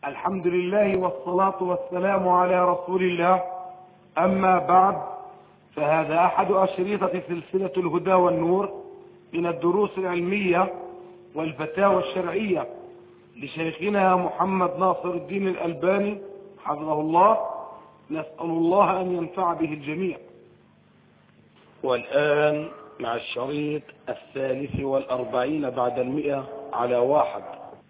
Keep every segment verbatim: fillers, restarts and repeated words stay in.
الحمد لله والصلاة والسلام على رسول الله. أما بعد، فهذا أحد أشرطة سلسلة الهدى والنور من الدروس العلمية والفتاوى الشرعية لشيخنا محمد ناصر الدين الألباني حفظه الله. نسأل الله أن ينفع به الجميع. والآن مع الشريط الثالث والأربعين بعد المئة على واحد.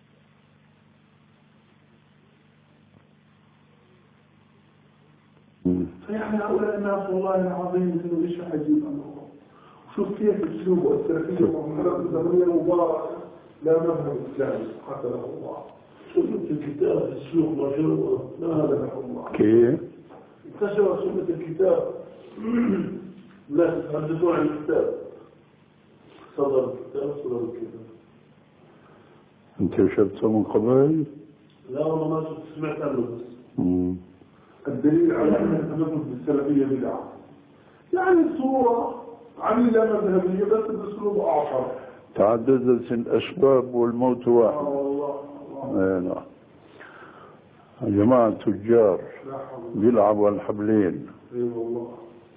فيعني هؤلاء الناس والله العظيم انه ايش عجيب امره. شوف كيف اسلوبه والسلفيه والحركه الزمنيه المباركه لا مذهب اسلامي قتله الله. شوف الكتاب السوق ما شاء الله لا هذا نحو الله. كيف؟ انتشر سنه الكتاب. لا تتحدثون عن الكتاب. صدر الكتاب صدر الكتاب. انت شفته من قبل؟ لا والله ما شفت، سمعت عنه بس. امم الدليل على أن التمسك بالسلفية بدعة. يعني صورة عميلة مذهبية بس بأسلوب آخر. تعددت الأسباب والموت واحد. آه والله. آه نعم. يا جماعة تجار بيلعبوا الحبلين. اي والله.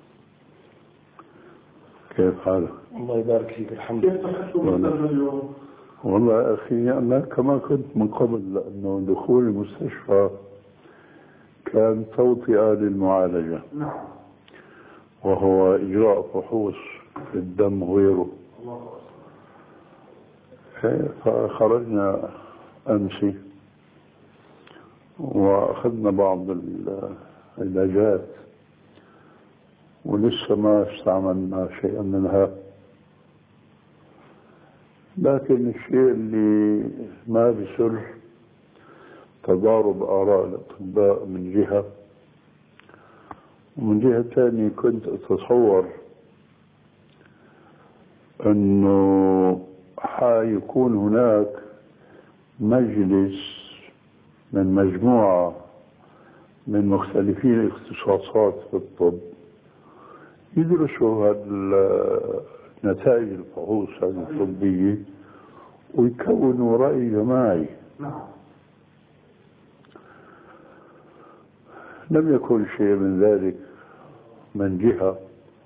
كيف حالك؟ الله يبارك فيك. الحمد لله. كيف تحسوا بالسلفية اليوم؟ والله يا أخي أنا كما كنت من قبل، لأنه دخول المستشفى كان توطئة للمعالجة. نعم. وهو إجراء فحوص في الدم وغيره. فخرجنا أمس وأخذنا بعض العلاجات ولسه ما استعملنا شيئا منها، لكن الشيء اللي ما بسر تضارب آراء الأطباء من جهة، ومن جهة ثانية كنت أتصور أنه حيكون هناك مجلس من مجموعة من مختلفين الاختصاصات في الطب يدرسوا نتائج الفحوص الطبية ويكونوا رأي جماعي. نعم. لم يكن شيء من ذلك من جهة،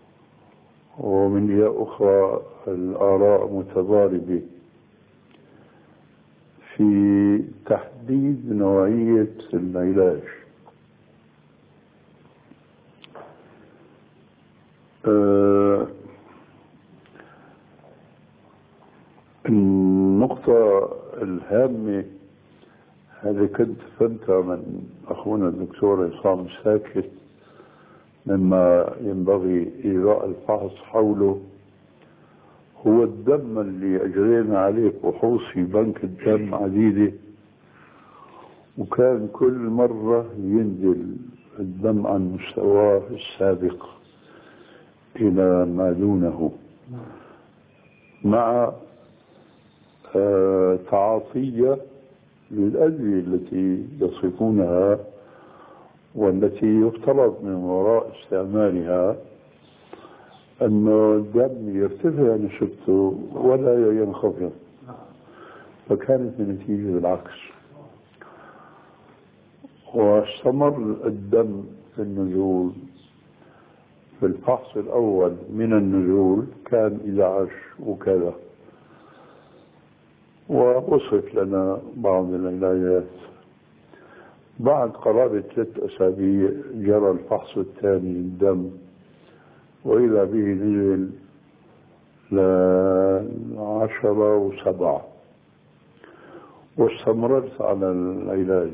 ومن جهة أخرى الآراء متضاربة في تحديد نوعية العلاج. آه النقطة الهامة هذا كنت فهمتها من أخونا الدكتور عصام الساكت، مما ينبغي إجراء الفحص حوله هو الدم اللي أجرينا عليه فحوص في بنك الدم عديدة، وكان كل مرة ينزل الدم عن مستواه السابق إلى ما دونه، مع آه تعاطية للأدوية التي يصفونها والتي يفترض من وراء استعمالها أن الدم يرتفع نسبته ولا ينخفض، فكانت النتيجة بالعكس. واستمر الدم في النزول. في الفحص الأول من النزول كان إحدى عشر وكذا، ووصف لنا بعض العلاجات. بعد قرابة ثلاث أسابيع جرى الفحص الثاني للدم، وإذا به نزل لعشرة وسبعة، واستمررت على العلاج.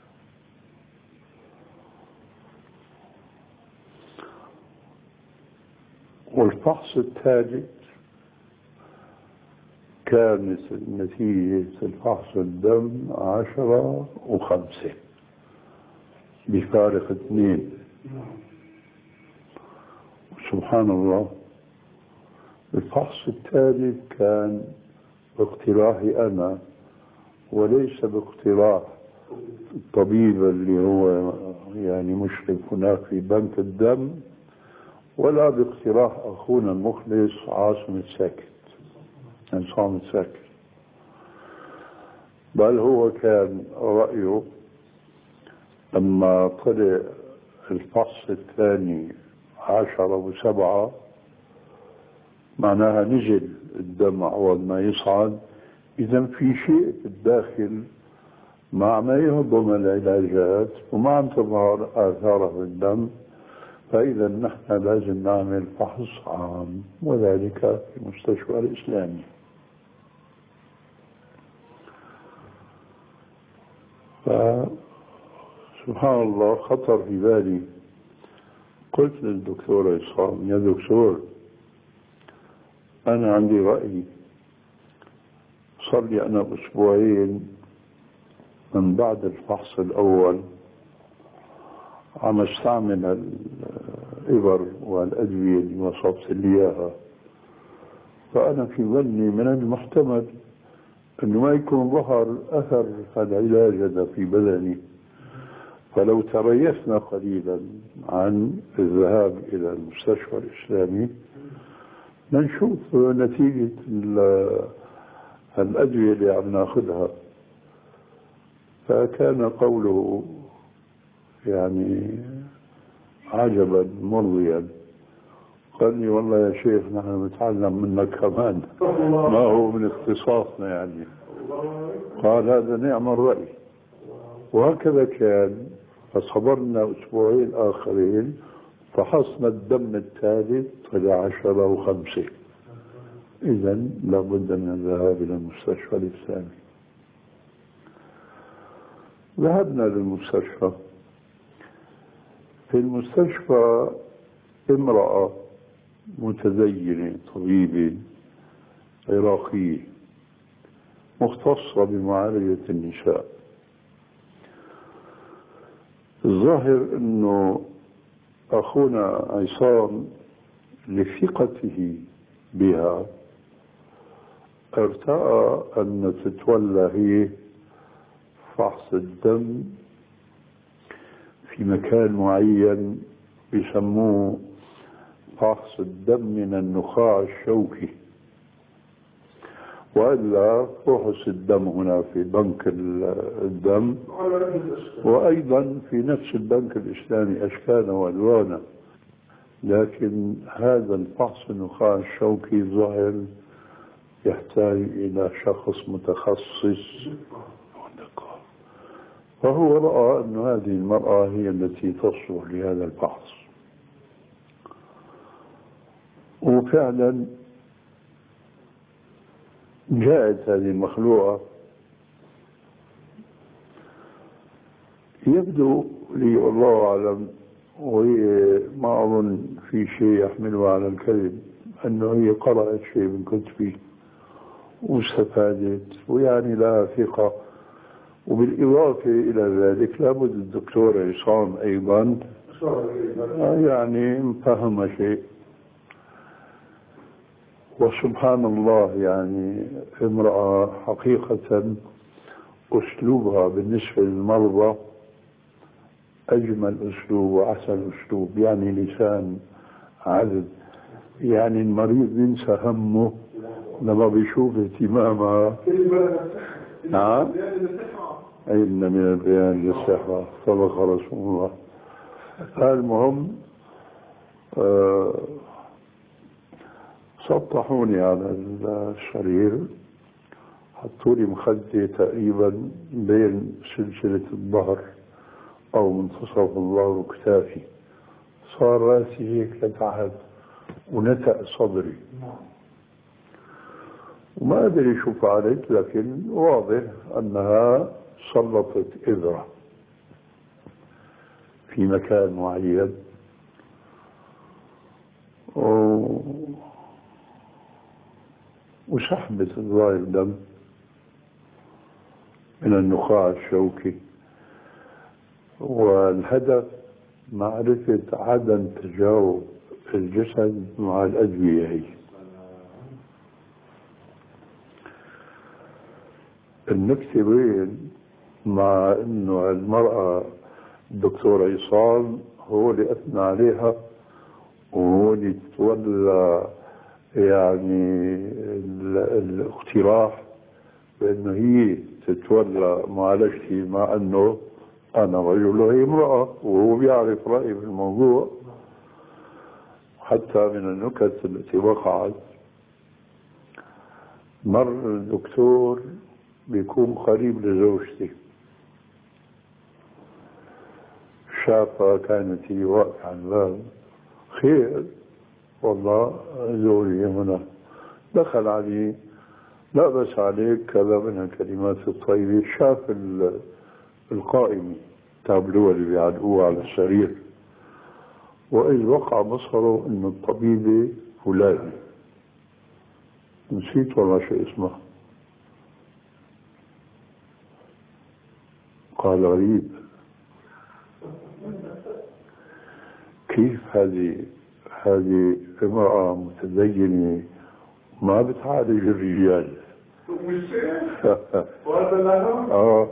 والفحص الثالث كانت نتيجة الفحص الدم عشرة وخمسة بفارق اثنين. سبحان الله. الفحص الثالث كان باقتراحي أنا وليس باقتراح الطبيب اللي هو يعني مشرف هناك في بنك الدم، ولا باقتراح أخونا المخلص عاصم الساكت عصام الساكت، بل هو كان رأيه لما طلع الفحص الثاني عشرة وسبعة معناها نزل الدم أول ما يصعد، إذا في شيء في الداخل مع ما يهضم العلاجات وما عم تظهر آثارها في الدم، فإذا نحن لازم نعمل فحص عام، وذلك في المستشفى الإسلامي. فسبحان الله خطر في بالي، قلت للدكتور عصام: يا دكتور، أنا عندي رأي، صار لي أنا أسبوعين من بعد الفحص الأول عم استعمل الإبر والأدوية اللي وصفت لي إياها، فأنا في ظني من المحتمل أنه ما يكون ظهر أثر العلاج هذا في بدني، فلو تريثنا قليلا عن الذهاب إلى المستشفى الإسلامي لنشوف نتيجة الأدوية اللي عم ناخذها. فكان قوله يعني عجبا مرضيا، قال لي: والله يا شيخ نحن نتعلم منك كمان، ما هو من اختصاصنا يعني. قال: هذا نعم الرأي. وهكذا كان، فصبرنا أسبوعين آخرين، فحصنا الدم الثالث طلع عشرة وخمسة. إذا لابد من الذهاب إلى المستشفى الإسلامي. ذهبنا للمستشفى. في المستشفى امرأة متدينة طبيبة عراقية مختصة بمعالجة النساء. الظاهر أنه أخونا عصام لثقته بها ارتأى أن تتولى هي فحص الدم في مكان معين يسموه فحص الدم من النخاع الشوكي، وإلا فحص الدم هنا في بنك الدم، وأيضا في نفس البنك الإسلامي أشكالا وألوانا، لكن هذا الفحص النخاع الشوكي ظاهر يحتاج إلى شخص متخصص، فهو رأى أن هذه المرأة هي التي تصلح لهذا الفحص. وفعلا جاءت هذه المخلوقة، يبدو لي والله أعلم، وهي ما أظن في شيء يحملها على الكذب، أنه هي قرأت شيء من كتبي واستفادت ويعني لها ثقة. وبالإضافة إلى ذلك لابد الدكتور عصام أيضا يعني فهم شيء. وسبحان الله يعني امرأة حقيقة أسلوبها بالنسبة للمرضى أجمل أسلوب وأحسن أسلوب، يعني لسان عذب، يعني المريض ينسى همه لما بيشوف اهتمامها. نعم، أين من البيان للسحرة صدق رسول الله. المهم آه سطحوني على السرير، حطوا لي مخدة تقريبا بين سلسلة الظهر أو منتصف الظهر وكتافي، صار راسي هيك لتحت ونتأ صدري، وما أدري شو فعلت، لكن واضح أنها سلطت إبرة في مكان معين و... وسحبت الظاهر دم من النخاع الشوكي، والهدف معرفة عدم تجاوب الجسد مع الأدوية هي. النكتة وين؟ مع انه المرأة الدكتور عصام هو اللي اثنى عليها وهو اللي تولى يعني الاقتراح بانه هي تتولى معالجتي، مع انه أنا رجل وهي امرأة، وهو بيعرف رأيي في الموضوع. حتى من النكت التي وقعت، مر الدكتور بيكون قريب لزوجتي، شافها كانت هي واقفة على الباب، خير والله زوجي هنا، دخل عليه، لا بس عليك كذا من الكلمات الطيبة. شاف القائمة تابلوه اللي بيعلقوه على السرير، وإذ وقع بصره إن الطبيبة فلانة، نسيت والله شو اسمها. قال غريب، كيف هذه هذه امرأة متدينة ما بتعالج الرجال؟ آه.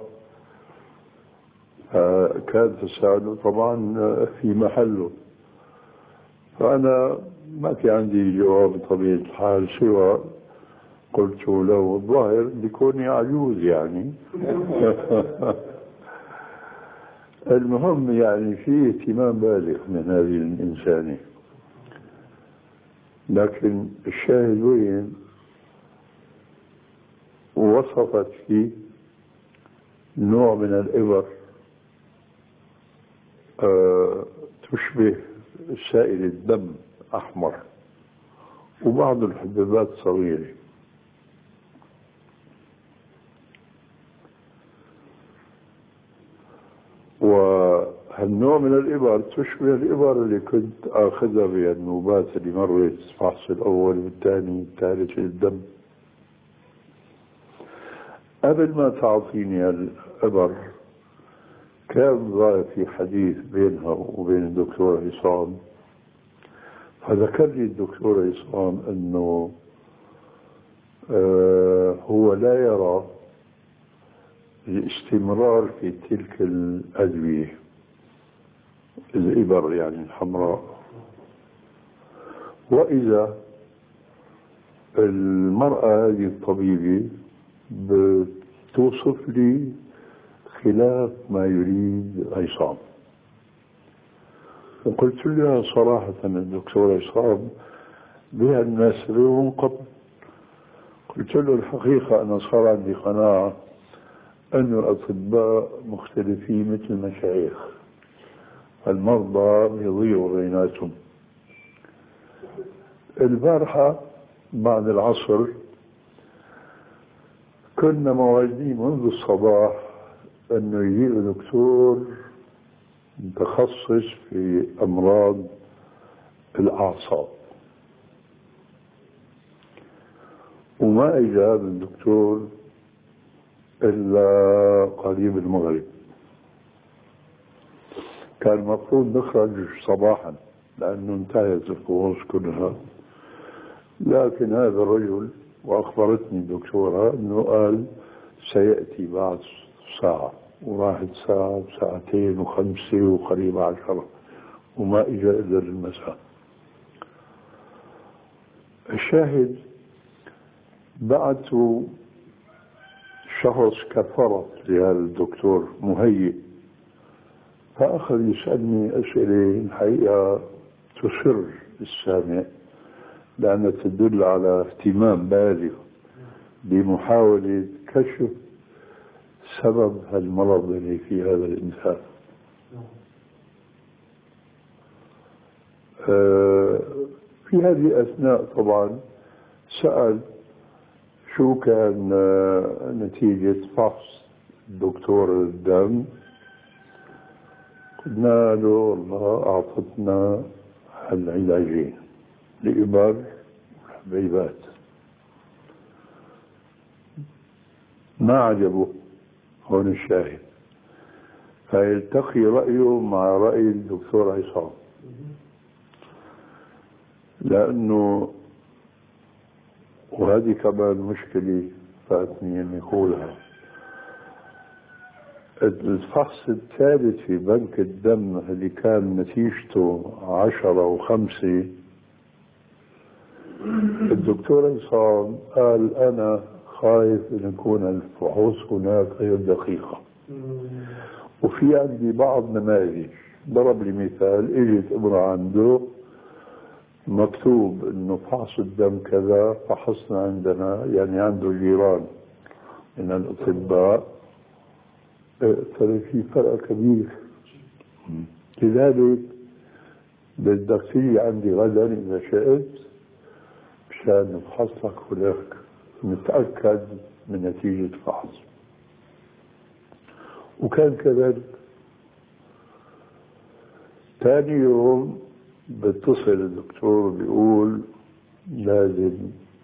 آه كان تساؤله طبعا في محله، فأنا ما في عندي جواب بطبيعة الحال سوى قلت له الظاهر بكوني عجوز يعني. المهم يعني في اهتمام بالغ من هذه الإنسانة، لكن الشاهد وين وصفت فيه نوع من الإبر أه تشبه سائل الدم أحمر، وبعض الحبيبات صغيرة. وهالنوع من الإبر تشبه الإبر اللي كنت آخذها بالنوبات اللي مرت، الفحص الأول والثاني والثالث للدم. قبل ما تعطيني الإبر كان ظاهر في حديث بينها وبين الدكتور عصام، فذكر لي الدكتور عصام أنه آه هو لا يرى الاستمرار في تلك الأدوية الإبر يعني الحمراء، وإذا المرأة هذه الطبيبة بتوصف لي خلاف ما يريد عصام. وقلت لها صراحة الدكتور عصام بها الناس لهم قبل، قلت له الحقيقة أنا صار عندي قناعة أن الأطباء مختلفين مثل المشايخ، المرضى يضيعوا بيناتهم. البارحة بعد العصر كنا موعدين منذ الصباح أنه يجي دكتور متخصص في أمراض الأعصاب، وما إجا الدكتور إلا قريب المغرب. كان المفروض نخرج صباحا لأنه انتهت الفحوص كلها، لكن هذا الرجل وأخبرتني الدكتورة أنه قال سيأتي بعد ساعة، وراحت ساعة وساعتين وخمسة وقريبة عشرة وما إجا إلا للمساء. الشاهد بعته شخص كفرت لهذا الدكتور مهيئ، فأخذ يسألني أسئلة الحقيقة تسر السامع، لأنها تدل على اهتمام بالغ بمحاولة كشف سبب هالمرض اللي في هذا الإنسان. آه في هذه الأثناء طبعا سأل شو كان آه نتيجة فحص دكتور الدم. قلنا له والله أعطتنا العلاجين لإبر والحبيبات. ما عجبه، هون الشاهد، فيلتقي رأيه مع رأي الدكتور عصام، لأنه وهذه كمان مشكلة فاتني أن يقولها. الفحص الثالث في بنك الدم اللي كان نتيجته عشرة وخمسة، الدكتور عصام قال أنا خايف أن يكون الفحوص هناك غير دقيقة، وفي وفي عندي بعض نماذج. ضرب لي مثال، اجت امرأة عنده مكتوب انه فحص الدم كذا، فحصنا عندنا، يعني عنده جيران من الاطباء، ترى في فرق كبير. لذلك بدك تيجي عندي غدا اذا شئت مشان نفحصك ولك نتاكد من نتيجه الفحص. وكان كذلك. ثاني يوم بتصل الدكتور بيقول لازم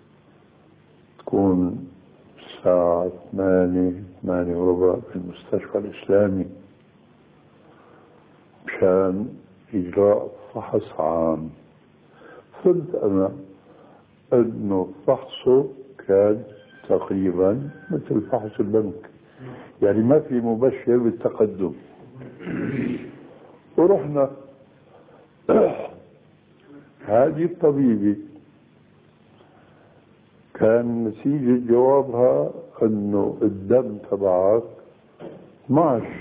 تكون الساعة ثمانية ثمانية وربع في المستشفى الإسلامي مشان إجراء فحص عام. فهمت أنا أنه فحصه كان تقريبا مثل فحص البنك، يعني ما في مبشر بالتقدم. ورحنا هذه الطبيبة كان نتيجة جوابها انه الدم تبعك اثني عشر.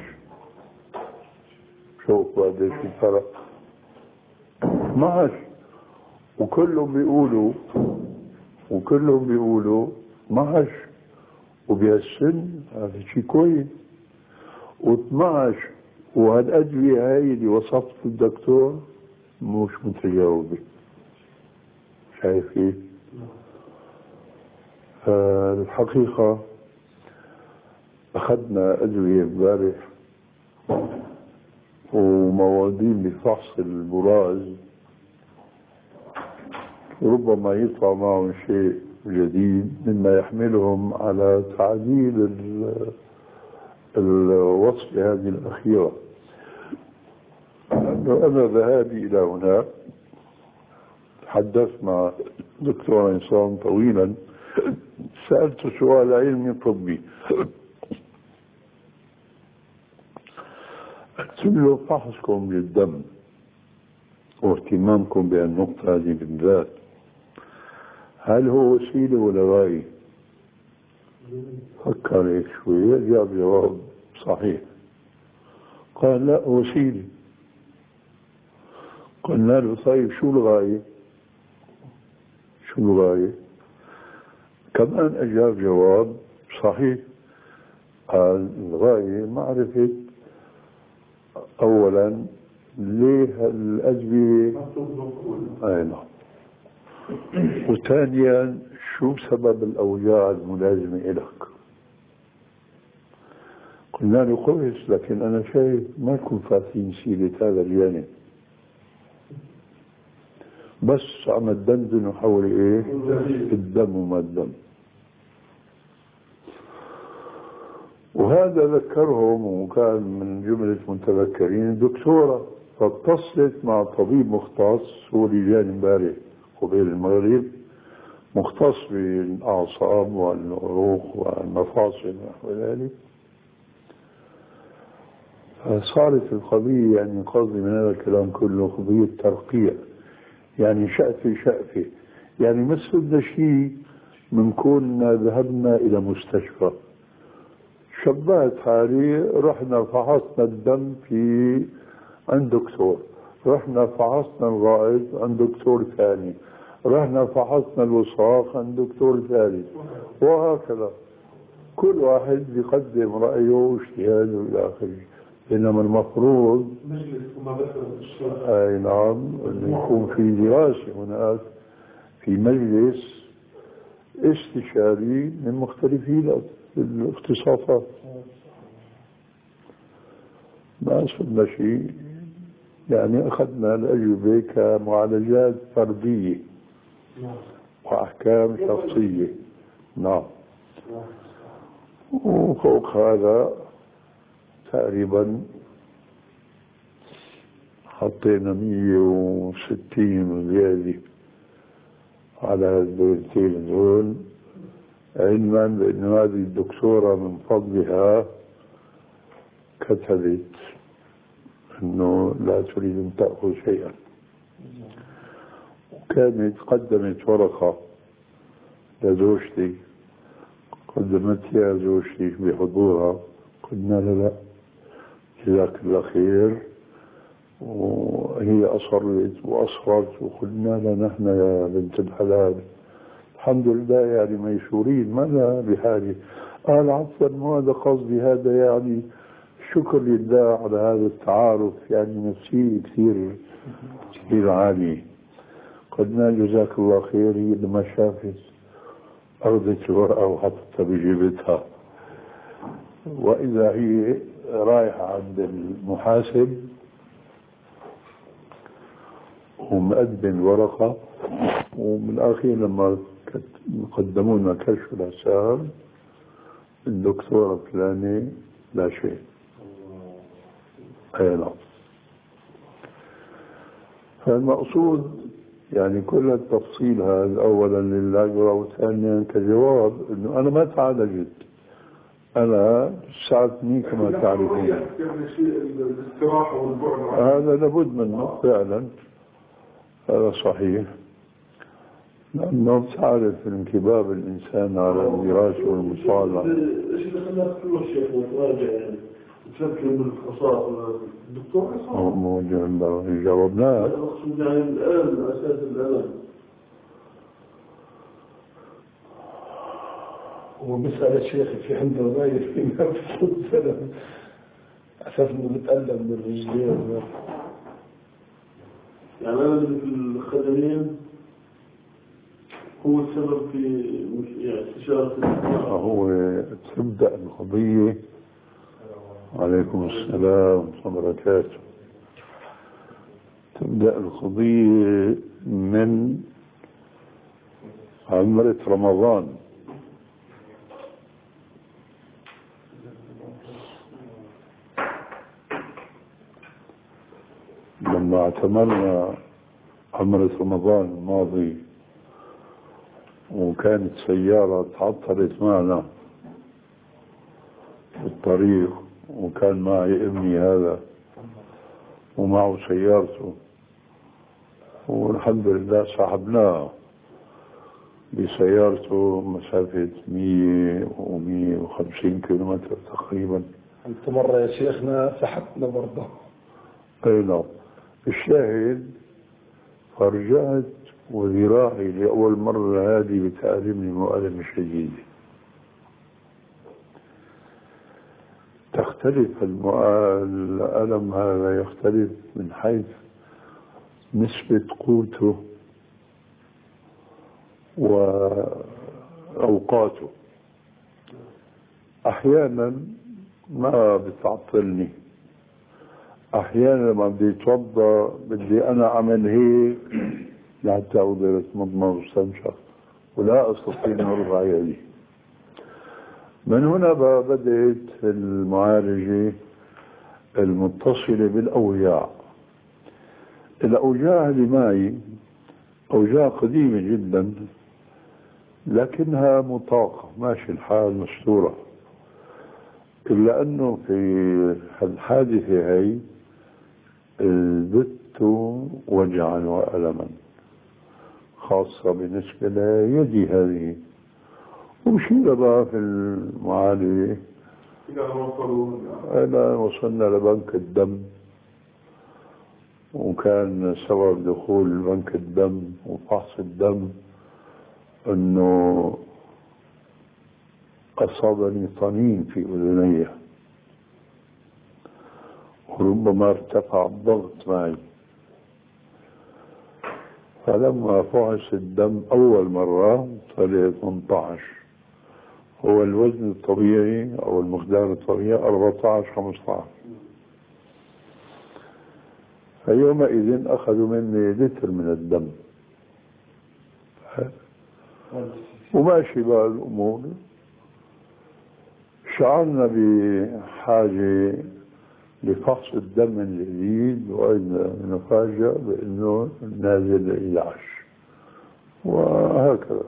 شوف قديش الفرق، اثني عشر. وكلهم بيقولوا وكلهم بيقولوا اثني عشر، وبهالسن هذا شيء كويس. واثني عشر وهالأدوية هاي اللي وصفت الدكتور مش متجاوبة. شايف كيف؟ الحقيقة أخذنا أدوية امبارح وموادين لفحص البراز، ربما يطلع معهم شيء جديد مما يحملهم على تعديل الوصفة هذه الأخيرة. أنا ذهابي إلى هناك تحدثت مع دكتور عصام طويلا، سألته سؤال علمي طبي، قلت له فحصكم للدم واهتمامكم بهالنقطة هذه بالذات هل هو وسيلة ولا غاية؟ فكر هيك شوية جاب جواب صحيح، قال لا وسيلة. قلنا له طيب شو الغاية؟ شو الغاية؟ كمان أجاب جواب صحيح، قال الغاية معرفة أولا ليه الأدوية أي نعم، وثانيا شو سبب الأوجاع الملازمة إلك. قلنا له كويس، لكن أنا شايف ما يكون فاتين سيرة هذا الجانب، بس عم تدندن حول إيه؟ الدم وما الدم. وهذا ذكرهم، وكان من جملة متذكرين دكتورة، فاتصلت مع طبيب مختص هو اللي جاني امبارح قبيل المغرب، مختص بالأعصاب والعروق والمفاصل ونحو ذلك. فصارت القضية، يعني قصدي من هذا الكلام كله قضية ترقية، يعني شأفة شأفة، يعني مثل شيء من كنا ذهبنا إلى مستشفى، شبهت حالي، رحنا فحصنا الدم في عند دكتور، رحنا فحصنا الغائط عند دكتور ثاني، رحنا فحصنا الوساخ عند دكتور ثالث، وهكذا كل واحد بيقدم رأيه واجتهاده إلى آخره. إنما المفروض أي نعم أن يكون في دراسة هناك في مجلس استشاري من مختلفي الاختصاصات. ما أصبنا شيء، يعني أخذنا الأجوبة كمعالجات فردية وأحكام شخصية. نعم. وفوق هذا تقريبا حطينا مية وستين وزيادة على هالدولتين دول، علما بأن هذه الدكتورة من فضلها كتبت أنه لا تريد أن تأخذ شيئا، وكانت قدمت ورقة لزوجتي، قدمتها زوجتي بحضورها، قلنا لا لا جزاك الله خير. وهي أصرت وأصرت وقلنا لها نحن يا بنت الحلال الحمد لله يعني ميسورين ما لها بحاجة. قال عفوا مو هذا قصدي، هذا يعني شكر لله على هذا التعارف، يعني نفسي كثير كثير عالي. قلنا جزاك الله خير. هي لما شافت أخذت الورقة وحطتها بجيبتها، وإذا هي رايحة عند المحاسب ومقدم الورقة، ومن الأخير لما قدموا لنا كشف الحساب الدكتورة فلانة لا شيء. أي نعم. فالمقصود يعني كل التفصيل هذا أولا للعبرة، وثانيا كجواب إنه أنا ما تعالجت، أنا ساعدتني كما تعرفون. يعني شيء الاستراحة والبعد هذا لابد منه فعلا، هذا صحيح، لأنه تعرف انكباب الإنسان على الدراسة والمصالحة. إيش اللي خلاك تروح شيخ وتراجع يعني تفكر بالفحوصات الدكتور عصام؟ موجود جاوبناه. أقصد يعني الآن أساس الألم. هو بيسأل الشيخ في عنده غاية في نفسه السلام أساس إنه بتألم من الرجلين. يعني أنا اللي في الخدمين هو السبب في يعني استشارة الدكتور. هو تبدأ القضية. عليكم السلام ورحمة الله وبركاته. تبدأ القضية من عمرة رمضان. لما اعتمرنا عمرة رمضان الماضي وكانت سيارة تعطلت معنا في الطريق، وكان معي ابني هذا ومعه سيارته، والحمد لله صاحبناه بسيارته مسافة مية ومية وخمسين كيلومتر تقريبا. أنت مرة يا شيخنا سحبنا برضه. أي نعم. الشاهد فرجعت وذراعي لأول مرة هذه بتألمني مؤلم شديد. تختلف الألم هذا، يختلف من حيث نسبة قوته وأوقاته. أحيانا ما بتعطلني، أحيانا لما بدي أتوضأ بدي أنا أعمل هيك لحتى أقدر أتمضمض واستنشق ولا أستطيع أن أرفع يدي. من هنا بدأت المعالجة المتصلة بالأوجاع. الأوجاع اللي معي أوجاع قديمة جدا لكنها مطاقة، ماشي الحال مستورة، إلا أنه في الحادثة هي زدت وجعا وألما، خاصة بالنسبة ليدي هذه. ومشينا بقى في المعالجة إلى وصلنا لبنك الدم، وكان سبب دخول بنك الدم وفحص الدم أنه أصابني طنين في أذني، وربما ارتفع الضغط معي. فلما فحص الدم أول مرة طلع ثمانية عشر، هو الوزن الطبيعي أو المقدار الطبيعي أربعة عشر خمسة عشر. فيومئذ أخذوا مني لتر من الدم وماشي بقى الأمور. شعرنا بحاجة لفحص الدم الجديد، وأيضا نفاجأ بأنه نازل إلى عشر، وهكذا.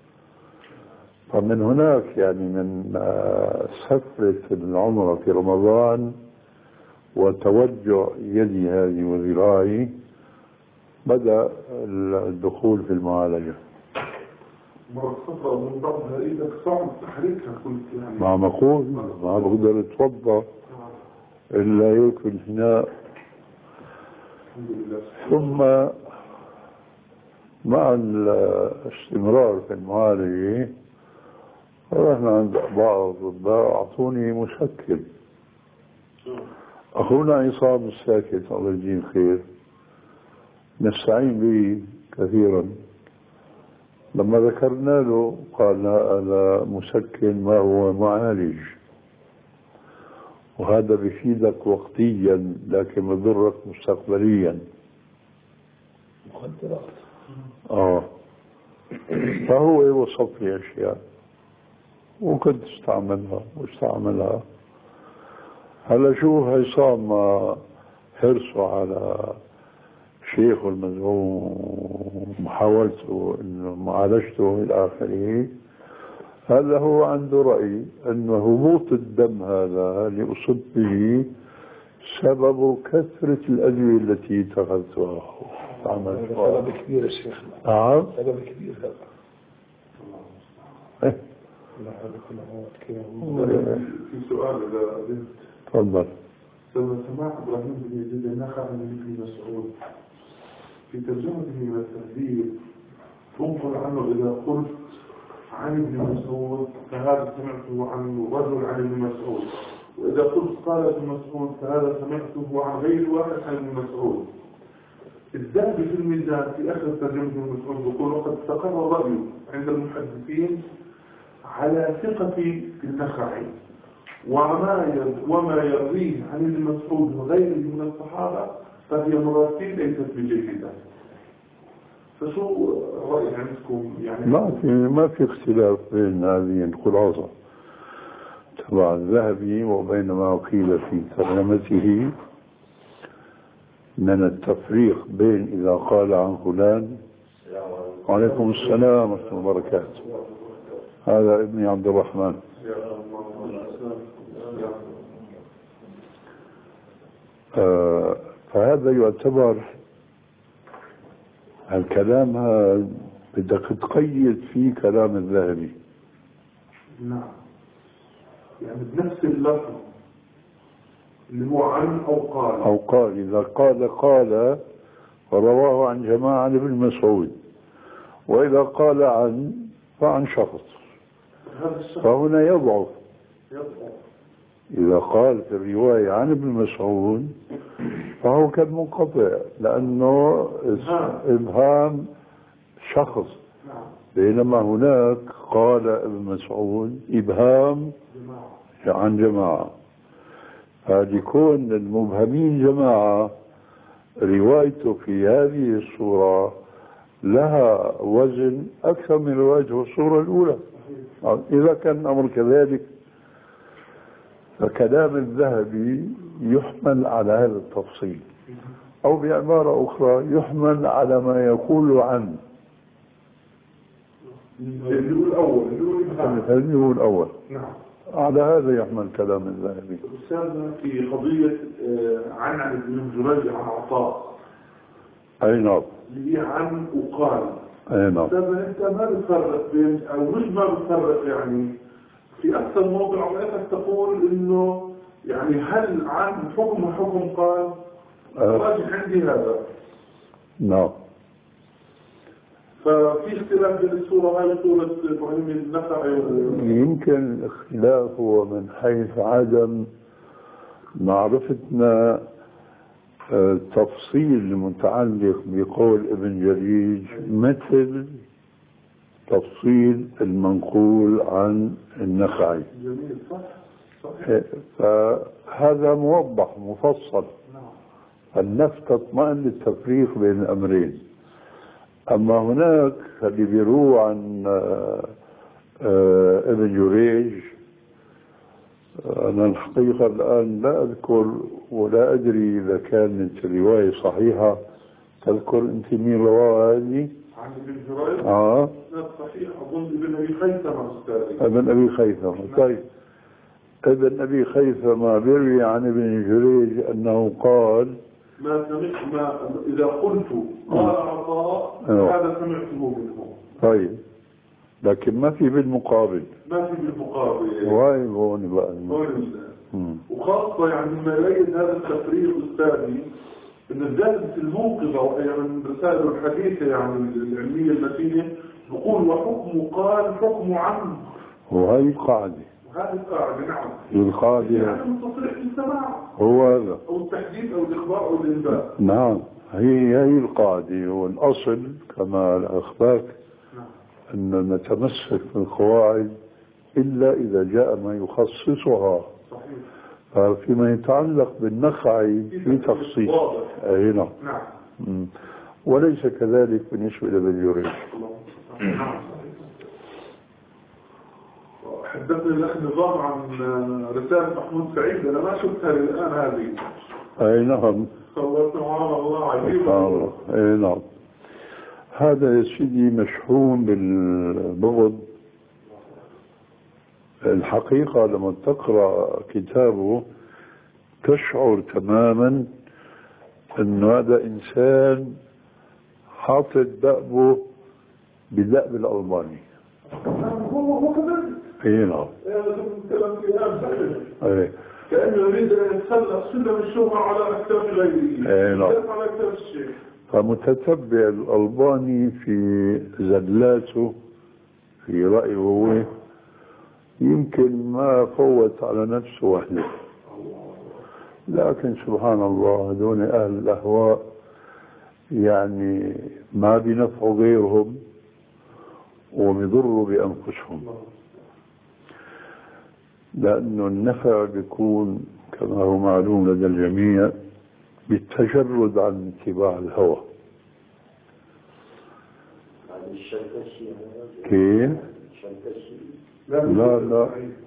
فمن هناك يعني من سفرة العمرة في رمضان وتوجع يدي هذه وذراعي بدأ الدخول في المعالجة. مرة صفرة من بعضها إيدك صعب تحريكها، قلت يعني ما مقول ما بقدر اتوضا إلا يكفي الفناء. ثم مع الاستمرار في المعالجة رحنا عند بعض الأطباء أعطوني مسكن. أخونا عصام الساكت الله يجزيه خير نستعين به كثيرا، لما ذكرنا له قال هذا مسكن ما هو معالج، وهذا بيفيدك وقتيا لكن بضرك مستقبليا. مخدرات. اه فهو وصف لي اشياء وكنت استعملها واستعملها. هلا شو عصام حرصه على شيخه المزعوم ومحاولته انه معالجته الى اخره، هذا هو عنده رأي أن هبوط الدم هذا اللي أصبت به سبب كثرة الأدوية التي اتخذتها. هذا سبب كبير يا شيخ. نعم سبب كبير هذا. إيه؟ لا هذا كله كذا. في سؤال إذا أذنت. تفضل. لما سمعت إبراهيم بن يزيد النخعي من ابن مسعود في ترجمته من التهذيب تنقل عنه إذا قلت عن ابن مسعود فهذا سمعته عن رجل عن ابن مسعود، وإذا قلت قال ابن مسعود فهذا سمعته عن غير واحد عن ابن مسعود. الذهبي في الميزان في آخر ترجمة ابن مسعود يقول وقد استقر رأيه عند المحدثين على ثقة النخعي وما وما يرويه عن ابن مسعود وغيره من الصحابة فهي مراسيل ليست بجيدة. فشو رأي عندكم يعني؟ ما في ما في اختلاف بين هذه الخلاصة تبع الذهبي وبين ما قيل في ترجمته من التفريق بين إذا قال عن فلان. وعليكم السلام ورحمة الله وبركاته. هذا ابني عبد الرحمن. آه فهذا يعتبر الكلام هذا بدك تقيد فيه كلام الذهبي. نعم يعني بنفس اللفظ اللي هو عن أو قال أو قال. إذا قال قال ورواه عن جماعة ابن مسعود، وإذا قال عن فعن شخص فهنا يضعف. إذا قال في الرواية عن ابن مسعود فهو كالمنقطع لأنه إبهام شخص، بينما هناك قال ابن مسعود إبهام عن جماعة. هذه يكون المبهمين جماعة روايته في هذه الصورة لها وزن أكثر من روايته في الصورة الأولى. إذا كان الأمر كذلك فكلام الذهبي يحمل على هذا التفصيل، أو بعبارة أخرى يحمل على ما يقول عنه. اللي هو الأول اللي هو الأول. نعم على هذا يحمل كلام الذهبي. أستاذنا في قضية عن عن ابن جريج عن عطاء. أي نعم. اللي هي عن وقال. أي نعم. أستاذنا أنت ما بتفرق بين أو مش ما بتفرق يعني في أكثر موضع وقتك تقول إنه يعني هل عن حكم حكم قال راجح عندي هذا. نعم. ففي اختلاف بين الصورة هاي صورة إبراهيم النخعي. يمكن الاختلاف هو من حيث عدم معرفتنا التفصيل المتعلق بقول ابن جريج مثل تفصيل المنقول عن النخعي. جميل صح صح. فهذا موضح مفصل. النفس تطمئن للتفريق بين الأمرين. أما هناك اللي بيروى عن ابن جريج أنا الحقيقة الآن لا أذكر ولا أدري إذا كانت الرواية صحيحة. تذكر أنت مين رواها هذه؟ عن ابن جريج؟ آه لا صحيح أظن ابن أبي خيثمة أستاذي. ابن أبي خيثمة. طيب ابن أبي خيثمة بيروي عن ابن جريج أنه قال ما سمعت ما إذا قلت قال عطاء هذا سمعته منه. طيب لكن ما في بالمقابل. ما في بالمقابل. واي هون بقى وخاصة يعني لما يبين هذا التفريق الثاني ان الجانب في الموقظة وهي من رسائل الحديثة يعني العلمية المتينة بقول وحكم قال حكم عم، وهي القاعدة هذه القاعدة. نعم القاعدة يعني التصريح في السماع هو هذا او التحديد او الاخبار او الانباء. نعم هي هي القاعدة والأصل كما أخبرك أن نتمسك بالقواعد إلا إذا جاء ما يخصصها. صحيح. فيما يتعلق بالنخع في تخصيص أي نعم. نعم وليس كذلك بالنسبة للجريج. حدثني الأخ نظام عن رسالة محمود سعيد، أنا ما شفتها الآن هذه. أي نعم. صورت معنا الله عجيب. أي نعم. هذا يا سيدي مشحون بالبغض. الحقيقة لما تقرأ كتابه تشعر تماما أن هذا إنسان حاطط دأبه بدأب الألباني. هو هو كذلك. اي نعم. كأنه يريد أن يتسلق سلم الشهرة على أكتاف غيره. اي نعم. على أكتاف الشيخ. فمتتبع الألباني في زلاته في رأيه هو يمكن ما فوت على نفسه وحده، لكن سبحان الله دون أهل الأهواء يعني ما بينفعوا غيرهم وبيضروا بأنفسهم، لأنه النفع بيكون كما هو معلوم لدى الجميع بالتجرد عن اتباع الهوى. كيف؟ لا لا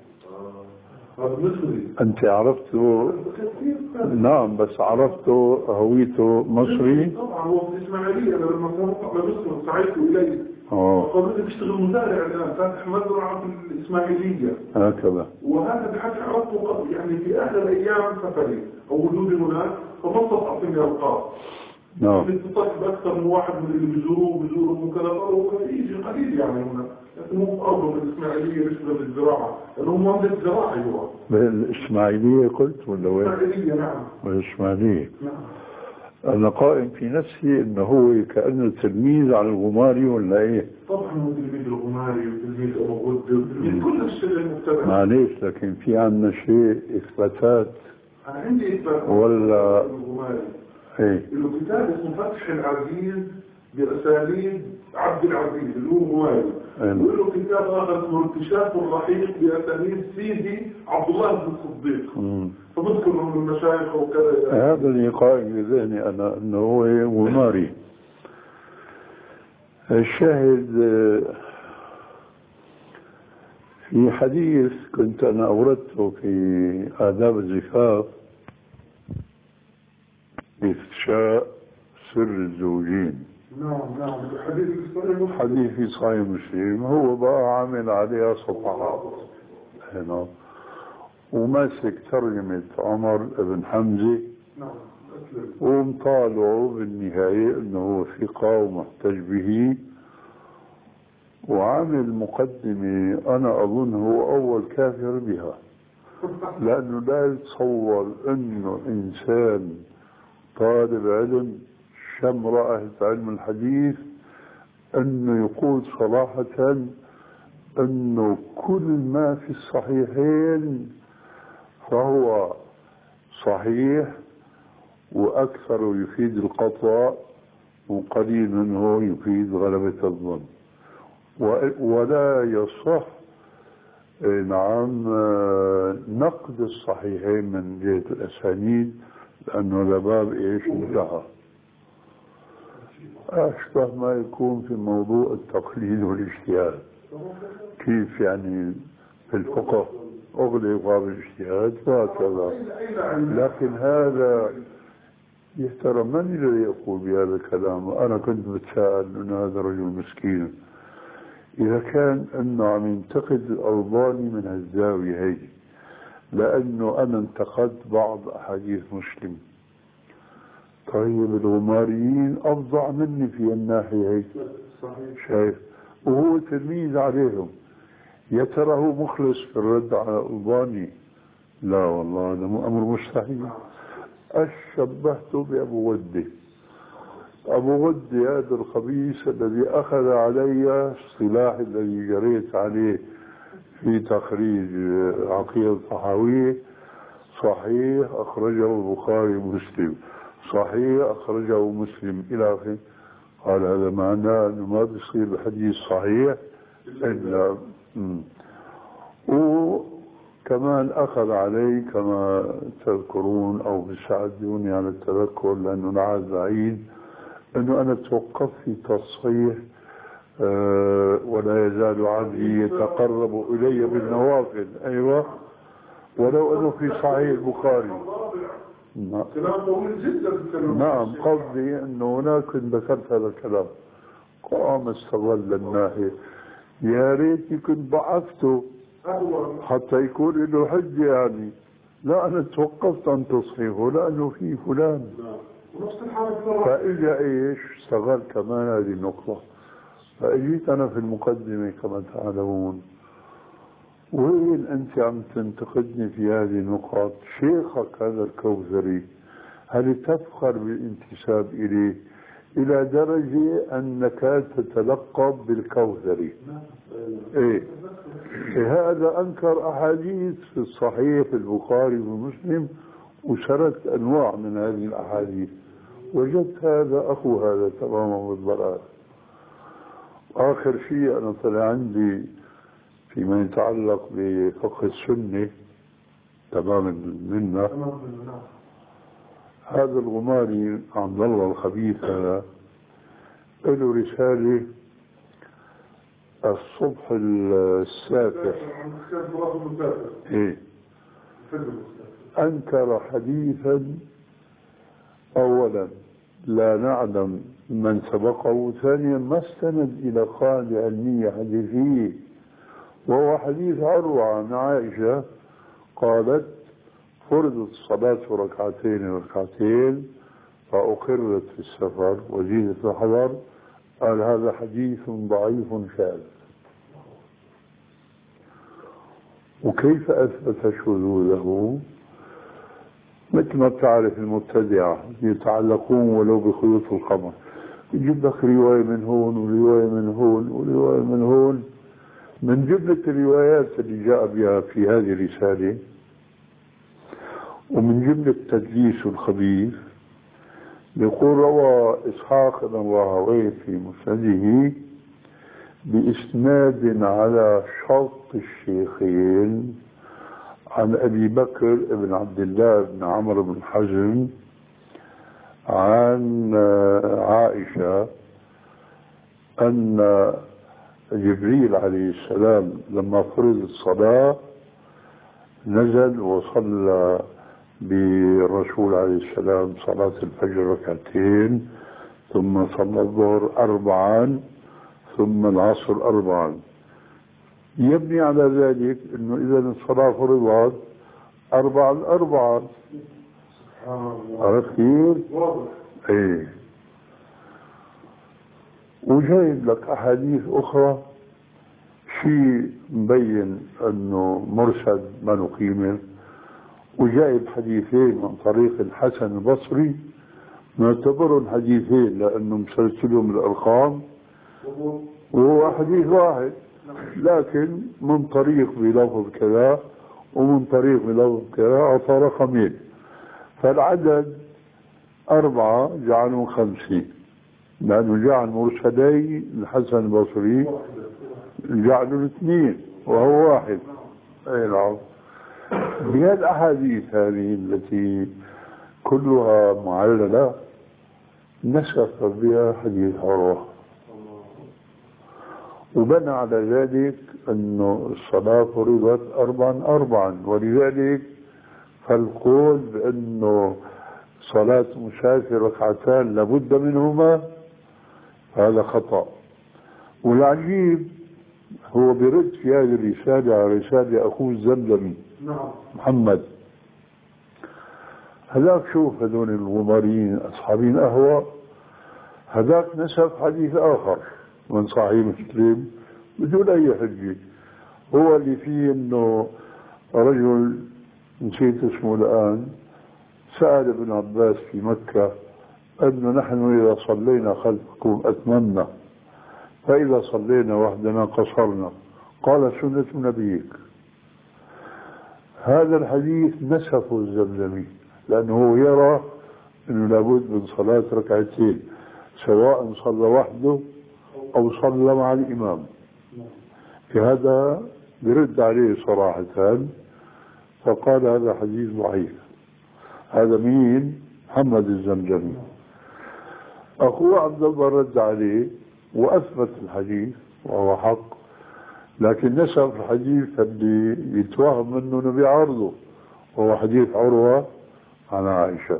أنت عرفته؟ نعم بس عرفته هويته مصري؟ طبعا هو في الإسماعيلية. أنا لما كنت على مصر سعيت إليه. قالوا لي بيشتغل مزارع الآن، فاتح مزرعة في الإسماعيلية. هكذا. وهذا بحكي عرفته يعني في أحد أيام سفري أو وجودي هناك، فما استطعت إني ألقاه. نعم. اتصلت بأكثر من واحد من اللي بيزوروه بيزوروا وكذا، قالوا يجي قليل يعني هنا، لكن هو أرضه في الإسماعيلية بيشتغل بالزراعة، لأنه مهندس زراعي هو. بالإسماعيلية قلت ولا وين؟ الإسماعيلية. نعم. بالإسماعيلية. نعم. أنا قائم في نفسي إنه هو كأنه تلميذ على الغماري ولا إيه؟ طبعا هو تلميذ الغماري وتلميذ أبو غد وتلميذ كل الشيء المتبع. معليش لكن في عندنا شيء إثباتات. أنا عندي إثباتات. ولا الغماري. إيه؟ له كتاب اسمه فتح العزيز بأساليب عبد العزيز اللي هو غماري. وله كتاب آخر اسمه انكشاف الرحيق بأساليب سيدي عبد الله بن الصديق. فبذكر من المشايخ وكذا. هذا اللي قائم في ذهني أنا أنه هو غماري. الشاهد في حديث كنت أنا أوردته في آداب الزفاف إفشاء سر الزوجين. نعم نعم. الحديث في حديث في صحيح مسلم، هو بقى عامل عليها صفحات هنا وماسك ترجمة عمر بن حمزة. نعم. ومطالعه بالنهاية انه هو ثقة ومحتج به، وعامل مقدمة انا اظن هو اول كافر بها، لانه لا يتصور انه انسان طالب علم شمرة اهل علم الحديث انه يقول صراحة انه كل ما في الصحيحين فهو صحيح وأكثر يفيد القطع وقليل منه يفيد غلبة الظن، ولا يصح نعم نقد الصحيحين من جهة الأسانيد، لأنه هذا باب إيش انتهى. أشبه ما يكون في موضوع التقليد والاجتهاد. كيف يعني في الفقه أغلق باب الاجتهاد وهكذا، لكن هذا يحترم. من الذي يقول بهذا الكلام؟ أنا كنت بتساءل أن هذا رجل مسكين إذا كان أنه عم ينتقد الألباني من الزاوية هي، لأنه أنا انتقدت بعض أحاديث مسلم. طيب الغماريين أفظع مني في الناحية هي، شايف، وهو تلميذ عليهم. يا ترى هو مخلص في الرد على الألباني لا والله هذا أمر مستحيل. أشبهته بأبو غدة. أبو غدة هذا الخبيث الذي أخذ علي السلاح الذي جريت عليه في تخريج عقيدة الطحاوية. صحيح أخرجه البخاري ومسلم، صحيح أخرجه مسلم إلى آخره. قال هذا معناه أنه ما بيصير الحديث صحيح إلا. وكمان أخذ علي كما تذكرون أو بيساعدوني على التذكر لأنه العهد بعيد أنه أنا توقفت في تصحيح أه ولا يزال عبدي يتقرب إلي بالنوافل. أيوة، ولو أنه في صحيح البخاري. كلام طويل جدا. نعم، قصدي أنه هناك ذكرت هذا الكلام. قام استغل الناحية. يا ريتني كنت ضعفته حتى يكون له حجة يعني. لا، أنا توقفت عن تصحيحه لأنه في فلان. فإجا إيش استغل كمان هذه النقطة. فأجيت أنا في المقدمة كما تعلمون، وين أنت عم تنتقدني في هذه النقاط؟ شيخك هذا الكوثري هل تفخر بالانتساب إليه إلى درجة أنك تتلقب بالكوثري؟ إيه؟ هذا أنكر أحاديث في الصحيح في البخاري ومسلم وسردت أنواع من هذه الأحاديث. وجدت هذا أخو هذا تماما بالضلال. آخر شيء أنا طلع عندي فيما يتعلق بفقه السنة تماما منا. هذا الغماري عبد الله الخبيث هذا له رسالة الصبح السافح. إيه؟ أنكر حديثا أولا لا نعلم من سبقه، ثانيا ما استند إلى قاعدة علمية حديثية، وهو حديث عروة عن عائشة قالت فرضت الصلاة ركعتين ركعتين فأقرت في السفر وزيدت في الحضر. قال هذا حديث ضعيف شاذ. وكيف أثبت شذوذه؟ مثل ما بتعرف المبتدعة يتعلقون ولو بخيوط القمر، يجيب لك رواية من هون ورواية من هون ورواية من هون. من جملة الروايات اللي جاء بها في هذه الرسالة ومن جملة تدليس الخبيث يقول روى إسحاق بن راهويه في مسنده بإسناد على شرط الشيخين عن أبي بكر بن عبد الله بن عمرو بن حزم عن عائشة أن جبريل عليه السلام لما فرض الصلاة نزل وصلى بالرسول عليه السلام صلاة الفجر ركعتين، ثم صلى الظهر أربعا، ثم العصر أربعا. يبني على ذلك أنه إذا الصلاة فرضت أربعا أربعا. عرفت كيف؟ إيه. وجايب لك أحاديث أخرى شيء مبين أنه مرشد ما نقيمه، وجايب حديثين من طريق الحسن البصري نعتبرهم حديثين لأنه مسلسلهم الأرقام وهو حديث واحد، لكن من طريق بلفظ كذا ومن طريق بلفظ كذا أعطى رقمين، فالعدد أربعة جعلوا خمسين، لأنه جعل مرشدي الحسن البصري جعلوا اثنين وهو واحد. أي نعم. بهذه الأحاديث هذه التي كلها معللة نسخ بها حديث عروة، وبنى على ذلك أنه الصلاة فرضت أربعا أربعا، ولذلك فالقول بأنه صلاة مسافر ركعتان لابد منهما هذا خطأ. والعجيب هو برد في هذه الرسالة على رسالة أخوه الزمزمي محمد. هذاك شوف هذول الغماريين أصحابين أهواء، هذاك نسب حديث آخر من صحيح مسلم بدون أي حجة، هو اللي فيه أنه رجل نسيت اسمه الآن، سأل ابن عباس في مكة أنه نحن إذا صلينا خلفكم أتممنا، فإذا صلينا وحدنا قصرنا. قال سنة نبيك. هذا الحديث نسفه الزمزمي، لأنه يرى أنه لابد من صلاة ركعتين سواء صلى وحده أو صلى مع الإمام. في هذا برد عليه صراحة، فقال هذا حديث ضعيف. هذا مين؟ محمد الزمزمي. أخوه عبد الله رد عليه وأثبت الحديث وهو حق، لكن نسب الحديث اللي يتوهم منه انه بيعارضه، وهو حديث عروة عن عائشة.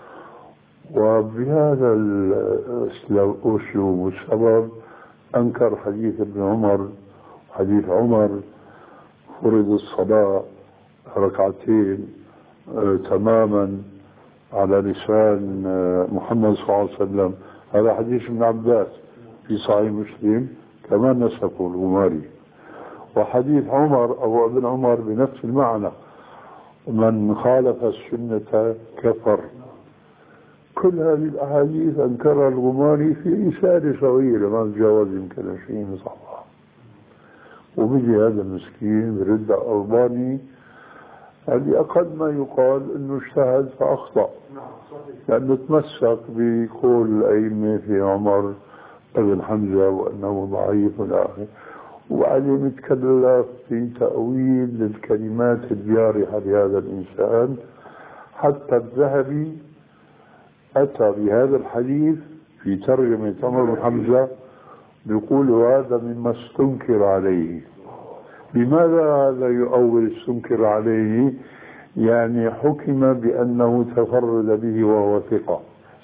وبهذا الأسلوب والسبب أنكر حديث ابن عمر حديث عمر فرض الصلاة ركعتين آه تماما على لسان آه محمد صلى الله عليه وسلم. هذا حديث ابن عباس في صحيح مسلم كمان نسبه الغماري. وحديث عمر أو ابن عمر بنفس المعنى، من خالف السنة كفر. كل هذه الأحاديث أنكرها الغماري في رسالة صغيرة ما تجاوز يمكن عشرين صفحة. وبيجي هذا المسكين برد أرباني، هذه أقل ما يقال أنه اجتهد فأخطأ، لأنه تمسك بقول الأئمة في عمر ابن حمزة وأنه ضعيف والآخر، وبعدين يتكلف في تأويل للكلمات الجارحة لهذا الإنسان. حتى الذهبي أتى بهذا الحديث في ترجمة عمر بن حمزة بيقول هذا مما استنكر عليه. لماذا هذا يؤول استنكر عليه؟ يعني حكم بأنه تفرد به وهو ثقة.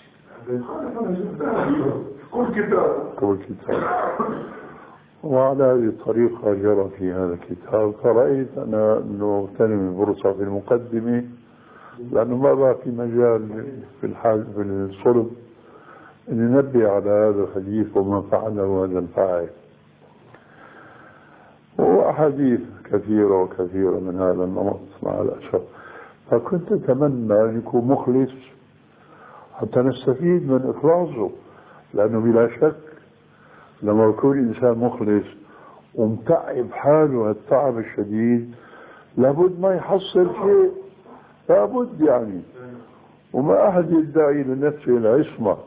كل كتاب كل كتاب. وعلى هذه الطريقة جرى في هذا الكتاب. فرأيت أنا أنه اغتنم الفرصة في المقدمة، لأنه ما بقى في مجال في الحال في الصلب أن ننبه على هذا الحديث وما فعله هذا الفاعل. وأحاديث كثيرة وكثيرة من هذا النمط مع الأسف. فكنت أتمنى أن يكون مخلص حتى نستفيد من إخلاصه، لأنه بلا شك لما يكون إنسان مخلص ومتعب حاله التعب الشديد لابد ما يحصل شيء، لابد يعني. وما أحد يدعي لنفسه العصمة،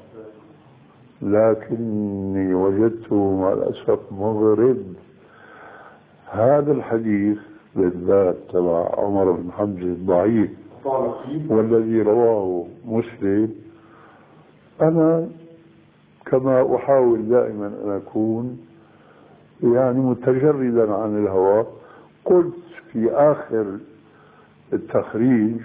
لكني وجدته مع الأسف مغرب. هذا الحديث بالذات تبع عمر بن حمزة الضعيف والذي رواه مسلم، أنا كما أحاول دائما أن أكون يعني متجردا عن الهوى، قلت في آخر التخريج،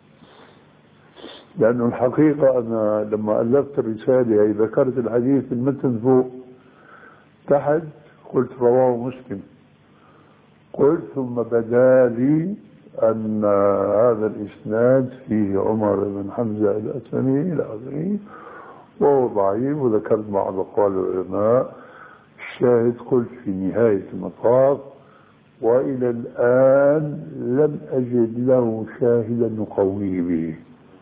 لأنه الحقيقة أنا لما ألفت الرسالة ذكرت الحديث في المتن فوق تحت قلت رواه مسلم، قلت ثم بدا لي أن هذا الإسناد فيه عمر بن حمزة الأسلمي إلى آخره وهو ضعيف، وذكرت بعض أقوال العلماء. الشاهد قلت في نهاية المطاف وإلى الآن لم أجد له شاهدا يقويه به.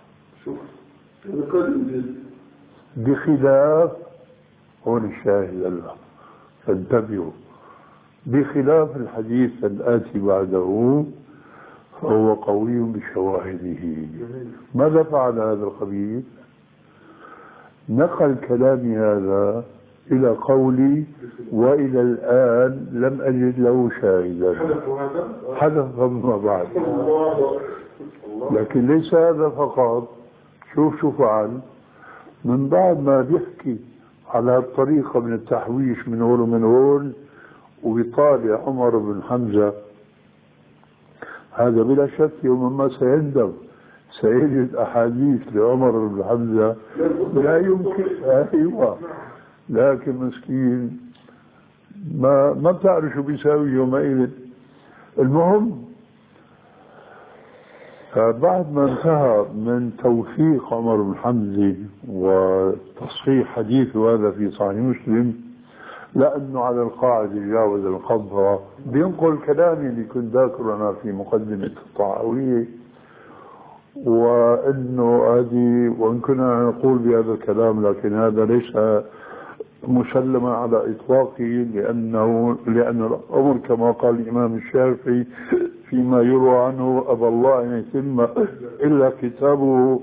بخلاف هون الشاهد له فانتبهوا، بخلاف الحديث الآتي بعده فهو قوي بشواهده. ماذا فعل هذا الخبيث؟ نقل كلامي هذا إلى قولي وإلى الآن لم أجد له شاهدا. حدث فيما بعد. لكن ليس هذا فقط. شوف شو فعل من بعد ما بيحكي على الطريقة من التحويش من هول ومن هول، وبيطالع عمر بن حمزة. هذا بلا شك يوم ما سيندم سيجد أحاديث لعمر بن حمزة لا يمكن. أيوة، لكن مسكين ما ما بتعرف شو بيساوي يومئذ. المهم بعد ما انتهى من توثيق عمر بن حمزة وتصحيح حديثه هذا في صحيح مسلم، لأنه على القاعدة جاوز القبضة، بينقل كلامي اللي كنت ذاكره أنا في مقدمة الطحاوية وأنه هذه، وإن كنا نقول بهذا الكلام لكن هذا ليس مسلما على إطلاقه، لأنه لأن الأمر كما قال الإمام الشافعي فيما يروى عنه أبى الله أن يتم إلا كتابه،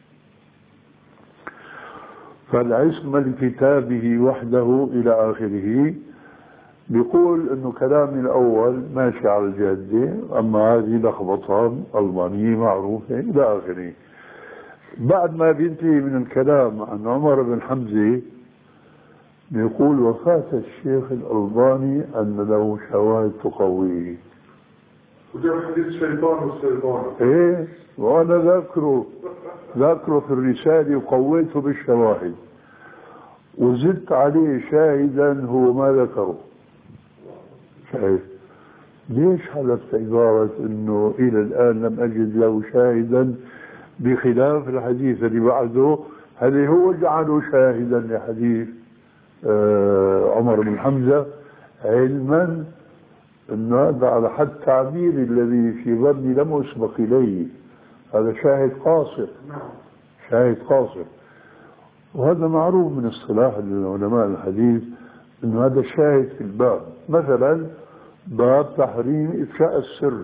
فالعصمة لكتابه وحده إلى آخره. بيقول إنه كلامي الأول ماشي على الجادة، أما هذه لخبطان ألمانية معروفة إلى آخره. بعد ما بينتهي من الكلام عن عمر بن حمزة بيقول وفاة الشيخ الألباني أن له شواهد تقويه. وده حديث الشيطان والشيطان. إيه، وأنا ذاكره ذاكره في الرسالة وقويته بالشواهد وزدت عليه شاهدا هو ما ذكره. شايف ليش حلفت عبارة إنه إلى الآن لم أجد له شاهدا بخلاف الحديث اللي بعده؟ هل هو جعله شاهدا لحديث آه عمر بن حمزة، علما أنه هذا على حد تعبيري الذي في ظني لم أسبق إليه، هذا شاهد قاصر، شاهد قاصر. وهذا معروف من اصطلاح العلماء الحديث أنه هذا شاهد في الباب. مثلا باب تحريم إفشاء السر،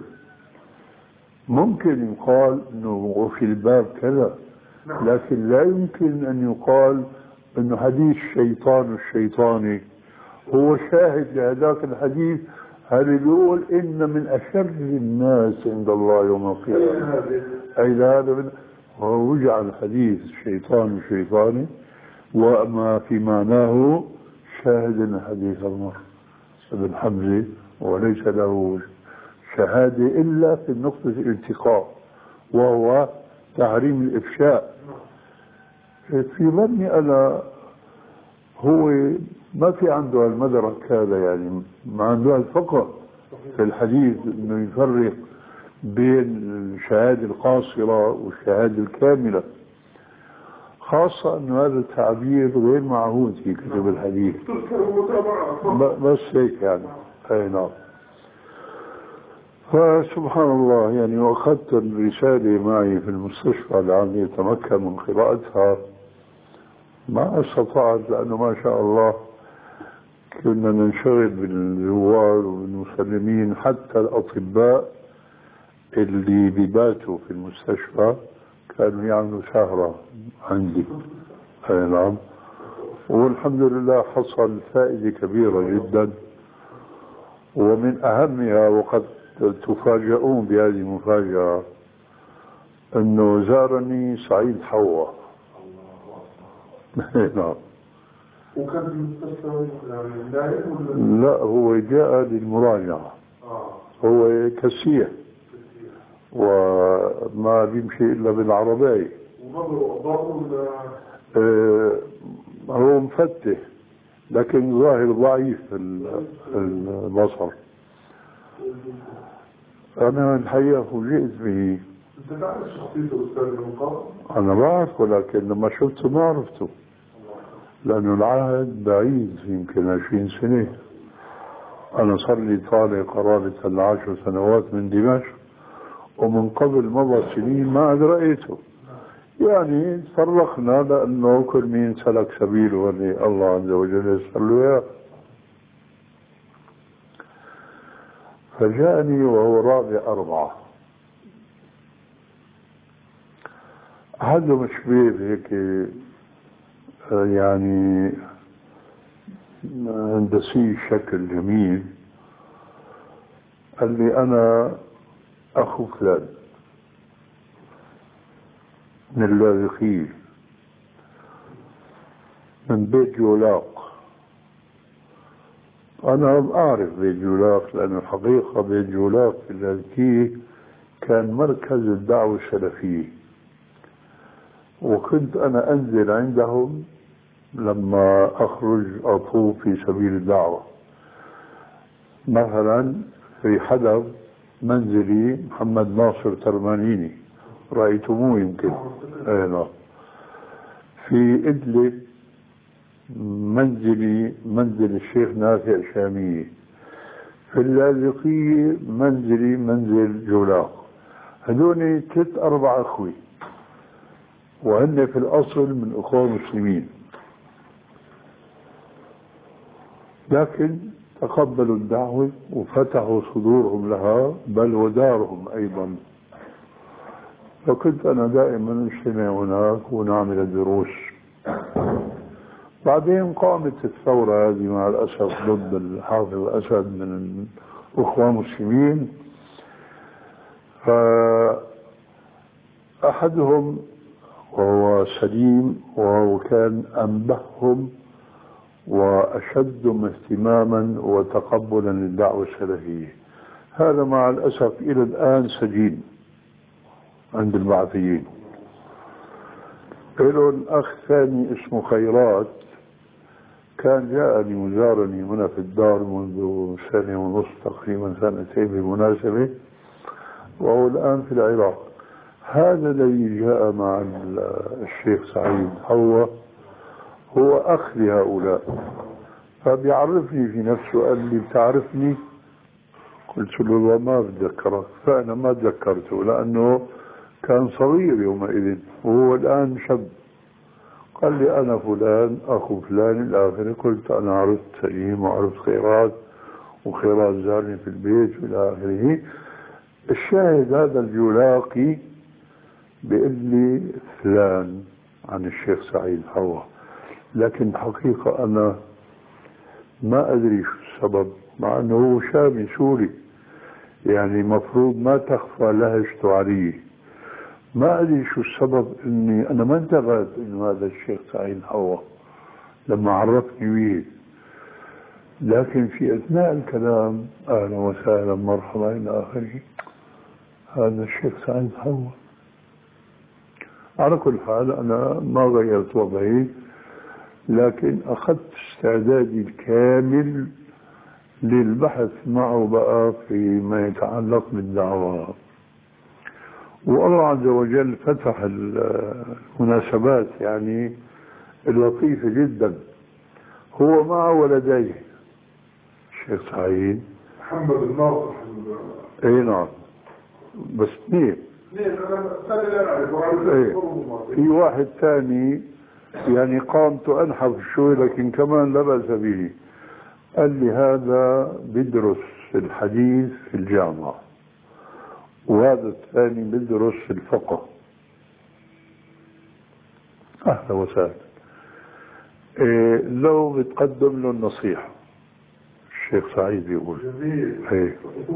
ممكن يقال أنه في الباب كذا، لكن لا يمكن أن يقال أنه حديث الشيطان الشيطاني هو شاهد لهذاك الحديث. هل يقول إن من أشر الناس عند الله يوم القيامة أي هذا من هو يجعل الحديث الشيطان الشيطاني وما في معناه شاهد حديث عمر بن حمزة، وليس له شهادة إلا في النقطة الالتقاء وهو تحريم الإفشاء. في ظني أنا هو ما في عنده المدرك هذا، يعني ما عنده الفقه في الحديث انه يفرق بين الشهادة القاصرة والشهادة الكاملة، خاصة انه هذا التعبير غير معهود في كتب الحديث. بس هيك يعني. اي نعم. فسبحان الله يعني، واخذت الرسالة معي في المستشفى لعلي اتمكن من قراءتها، ما استطعت لانه ما شاء الله كنا ننشغل بالزوار والمسلمين، حتى الأطباء اللي بيباتوا في المستشفى كانوا يعملوا سهرة عندي. أي نعم. والحمد لله حصل فائدة كبيرة جدا، ومن أهمها وقد تفاجئون بهذه المفاجأة أنه زارني سعيد حوا. نعم. وكان في المستشفى يعني دائم؟ لا، هو جاء للمراجعة. آه. هو كسيح وما بيمشي إلا بالعربية. وضعوا آه هو مفتح لكن ظاهر ضعيف البصر. أنا الحقيقة فوجئت به. أنت تعرف شخصيته أستاذ من قبل؟ أنا بعرفه، لكن لما شفته ما عرفته لأنه العهد بعيد، يمكن عشرين سنة. أنا صار لي طالع قرابة العشر سنوات من دمشق، ومن قبل مضى سنين ما عاد رأيته. يعني تفرقنا لأنه كل مين سلك سبيله واللي الله عز وجل يسر له إياه. فجاءني وهو رابع أربعة، هذا شبيب هيك يعني هندسي شكل جميل. قال لي أنا أخو فلان من اللاذقية من بيت جولاق. أنا أعرف بيت جولاق لأن الحقيقة بيت جولاق في اللاذقية كان مركز الدعوة السلفية، وكنت أنا أنزل عندهم لما أخرج أطوف في سبيل الدعوة. مثلا في حدب منزلي محمد ناصر ترمانيني، رأيتموه يمكن. أنا في إدلب منزلي منزل الشيخ نافع شامية، في اللاذقية منزلي منزل جولاق. هذول ثلاث أربع أخوي، وهن في الأصل من أخوة مسلمين، لكن تقبلوا الدعوة وفتحوا صدورهم لها، بل ودارهم أيضا. فكنت أنا دائما اجتمع هناك ونعمل دروس. بعدين قامت الثورة هذه مع الأسف ضد الحافظ الأسد من الأخوة المسلمين، فأحدهم وهو سليم وهو كان أنبههم وأشدهم اهتماما وتقبلا للدعوة السلفية، هذا مع الأسف إلى الآن سجين عند البعثيين. لهم أخ ثاني اسمه خيرات، كان جاءني وزارني هنا في الدار منذ سنة ونصف تقريبا، سنتين بالمناسبة، وهو الآن في العراق. هذا الذي جاء مع الشيخ سعيد هو هو أخ لهؤلاء، فبيعرفني في نفسه، قال لي بتعرفني؟ قلت له ما بتذكرك، فأنا ما تذكرته لأنه كان صغير يومئذ وهو الآن شاب. قال لي أنا فلان أخو فلان إلى آخره. قلت أنا عرفت سليم وعرفت خيرات، وخيرات زارني في البيت إلى آخره. الشاهد هذا الجلاقي بيقول لي فلان عن الشيخ سعيد حوا، لكن حقيقة أنا ما أدري شو السبب، مع أنه هو شامي سوري، يعني مفروض ما تخفى لهجته علي. ما أدري شو السبب إني أنا ما انتبهت إنه هذا الشيخ سعيد حوا لما عرفني به، لكن في أثناء الكلام أهلا وسهلا مرحبا إلى آخره، هذا الشيخ سعيد حوا. على كل حال أنا ما غيرت وضعي، لكن أخذت استعدادي الكامل للبحث معه بقى فيما يتعلق بالدعوة. والله عز وجل فتح المناسبات يعني اللطيفة جدا. هو مع ولديه الشيخ سعيد محمد الناصر. اي نعم، بس اثنين. ايه في واحد ثاني يعني قامته أنحف شوي لكن كمان لا بأس به. قال لي هذا بيدرس الحديث في الجامعة، وهذا الثاني بيدرس الفقه. أهلا وسهلا. إيه لو بتقدم له النصيحة الشيخ سعيد يقول جميل. ايه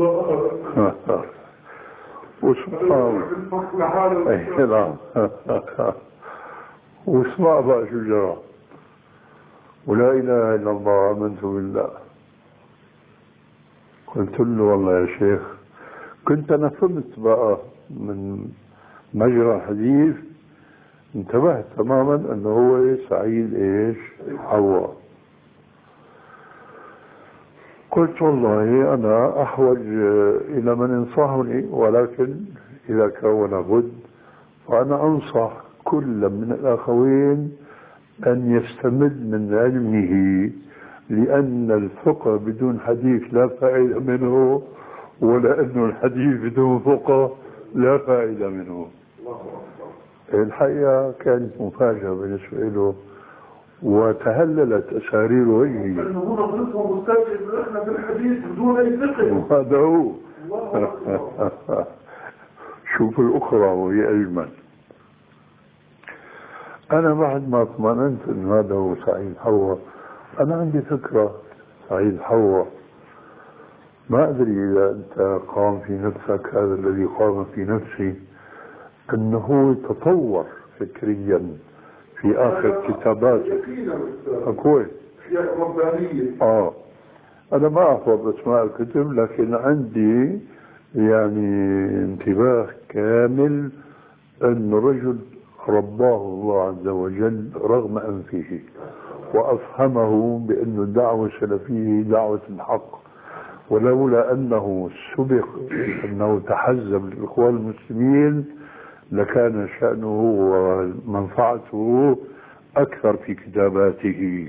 وسبحان الله. واسمع بقى شو جرى. ولا إله إلا الله آمنت بالله. قلت له والله يا شيخ، كنت أنا فهمت بقى من مجرى الحديث، انتبهت تماما أنه هو سعيد إيش حوا. قلت والله أنا أحوج إلى من ينصحني، ولكن إذا كان بد فأنا أنصح كل من الأخوين أن يستمد من علمه، لأن الفقه بدون حديث لا فائدة منه، ولا أن الحديث بدون فقه لا فائدة منه. الحقيقة كانت مفاجأة بالنسبة له، وتهللت أسارير وجهي. إنه هنا بنفهم مستشفى إحنا في الحديث بدون أي فقه. وهذا هو. شوف الأخرى وهي أجمل. أنا بعد ما اطمئننت أن هذا هو سعيد حوا، أنا عندي فكرة. سعيد حوا ما أدري إذا أنت قام في نفسك هذا الذي قام في نفسي، أنه تطور فكريا في آخر كتاباته. أقول آه أنا ما أحفظ أسماء الكتب، لكن عندي يعني انتباه كامل أن رجل رباه الله عز وجل رغم أنفه، وأفهمه بأن الدعوة السلفية دعوة الحق، ولولا أنه سبق أنه تحزب للإخوان المسلمين لكان شأنه ومنفعته أكثر في كتاباته.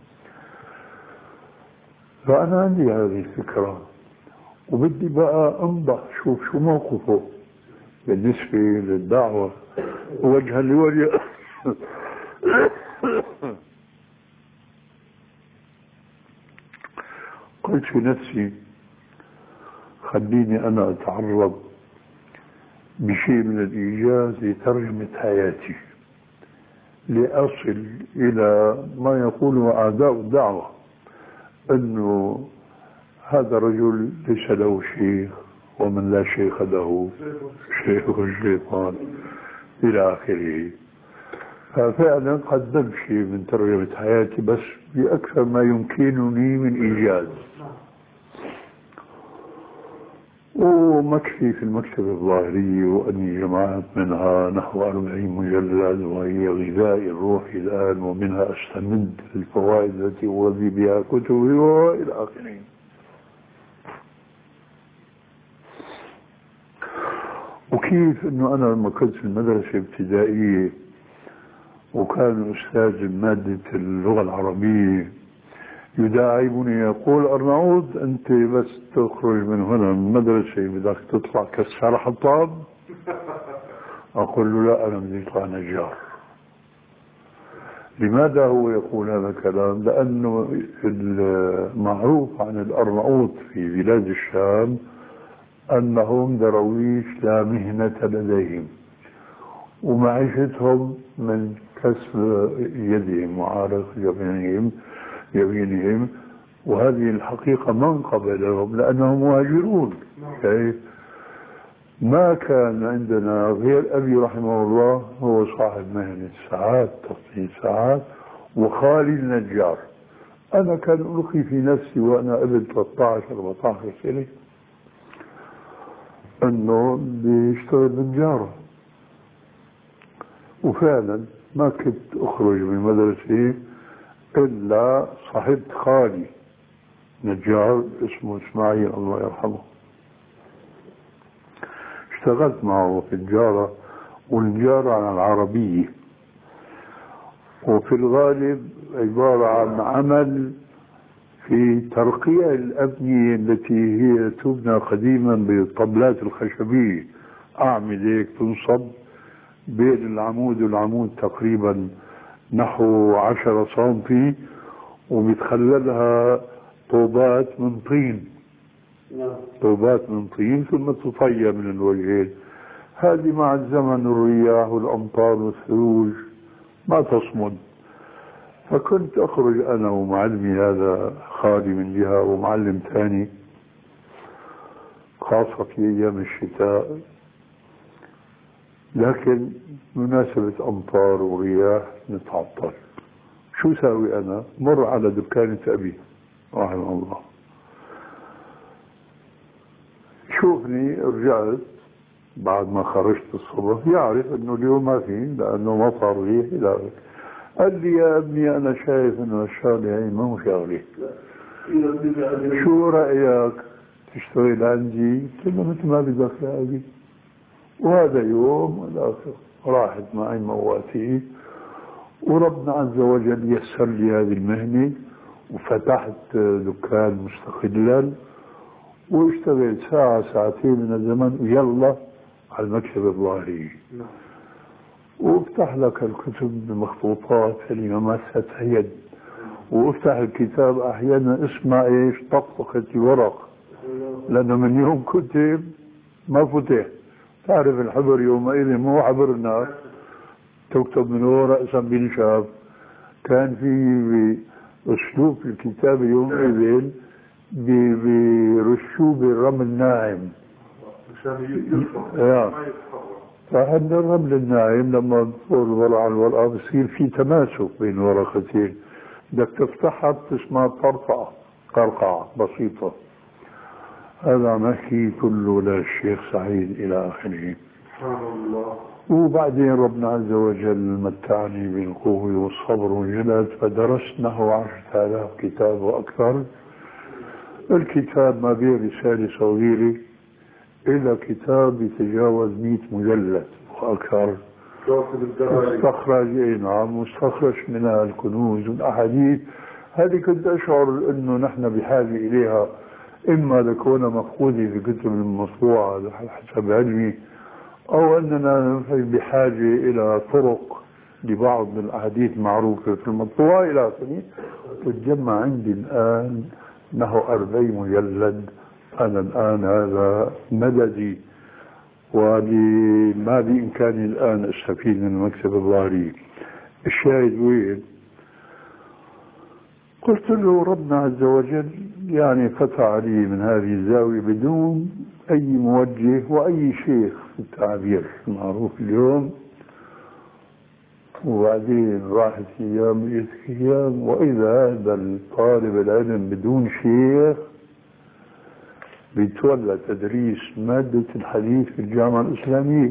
فأنا عندي هذه الفكرة، وبدي بقى أنضح شوف شو موقفه. بالنسبة للدعوة وجها لوجه قلت في نفسي خليني أنا أتعرض بشيء من الإيجاز لترجمة حياتي لأصل إلى ما يقوله أعداء الدعوة أنه هذا الرجل ليس له شيخ ومن لا شيخ له شيخ الشيطان إلى آخره. ففعلا قدمت شيء من ترجمة حياتي بس بأكثر ما يمكنني من إيجاز، ومكفي في المكتبة الظاهرية وأني جمعت منها نحو أربعين مجلد وهي غذاء الروح الآن، ومنها أستمد الفوائد التي أوذي بها كتبي وإلى آخره. وكيف أنه أنا لما كنت في المدرسة الابتدائية وكان أستاذ مادة اللغة العربية يداعبني يقول أرناؤوط أنت بس تخرج من هنا من المدرسة بدك تطلع كسر حطاب؟ أقول له لا أنا بدي أطلع نجار. لماذا هو يقول هذا الكلام؟ لأنه المعروف عن الأرناؤوط في بلاد الشام أنهم درويش لا مهنة لديهم ومعيشتهم من كسب يدهم وعرق جبينهم يمينهم، وهذه الحقيقة من قبلهم لأنهم مهاجرون. ما كان عندنا غير أبي رحمه الله هو صاحب مهنة ساعات تصنيع ساعات، وخالي النجار. أنا كان ألقي في نفسي وأنا ابن ثلاثة عشر أربعة عشر سنة أنه بيشتغل نجارة، وفعلا ما كنت أخرج من مدرسة إلا صاحبت خالي نجار اسمه إسماعيل الله يرحمه، اشتغلت معه في النجارة، والنجارة على العربية، وفي الغالب عبارة عن عمل في ترقيع الأبنية التي هي تبنى قديما بالطبلات الخشبية، أعمدة هيك تنصب بين العمود والعمود تقريبا نحو عشرة سنتي، وبتخللها طوبات من طين طوبات من طين ثم تطيب من الوجهين. هذه مع الزمن الرياح والأمطار والثلوج ما تصمد. فكنت أخرج أنا ومعلمي هذا خالي من جهة ومعلم ثاني، خاصة في أيام الشتاء، لكن مناسبة أمطار ورياح نتعطل. شو ساوي أنا؟ مر على دكانة أبي رحمه الله، شوفني رجعت بعد ما خرجت الصبح، يعرف أنه اليوم ما في لأنه مطر ريح إلى آخره. قال لي يا ابني أنا شايف أنه الشغلة هي ما هو شغلة، شو رأيك تشتغل عندي؟ قلت له مثل ما بدك يا أبي. وهذا يوم والآخر راحت معي مواتي، وربنا عز وجل يسر لي هذه المهنة، وفتحت دكان مستقلا واشتغلت ساعة ساعتين من الزمن ويلا على المكتبة الظاهرية، وافتح لك الكتب بمخطوطات اللي ممسة يد، وافتح الكتاب احيانا اسمع ايش طقطقة ورق، لانه من يوم كتب ما فتح. تعرف الحبر يومئذ مو حبر الناس، تكتب من هو رأسا بنشاف. كان في اسلوب في الكتاب يومئذ برشوب الرمل الناعم، فعند الرمل الناعم لما تطول الورقة على الورقة بصير في تماسك بين ورقتين، بدك تفتحها بتسمع قرقعة قرقعة بسيطة. هذا نحكي كله للشيخ سعيد إلى آخره. وبعدين ربنا عز وجل متعني بالقوة والصبر والجلد، فدرست نحو عشرة آلاف كتاب وأكثر. الكتاب ما بين رسالة صغيرة إلى كتاب يتجاوز مئة مجلد وأكثر، مستخرج اي نعم مستخرج منها الكنوز والأحاديث. هذه كنت أشعر أنه نحن بحاجة إليها، إما لكون مفقودة في كتب المطبوعة حسب علمي، أو أننا بحاجة إلى طرق لبعض من الأحاديث المعروفة في المطبوعة إلى آخره. وتجمع عندي الآن نحو أربعين مجلد. أنا الآن هذا مددي، وما بإمكاني الآن أستفيد من المكتب الظاهري. الشاهد وين؟ قلت له ربنا عز وجل يعني فتح علي من هذه الزاوية بدون أي موجه وأي شيخ في التعبير المعروف اليوم. وبعدين راحت أيام جت أيام، وإذا هذا الطالب العلم بدون شيخ بيتولى تدريس مادة الحديث في الجامعة الإسلامية،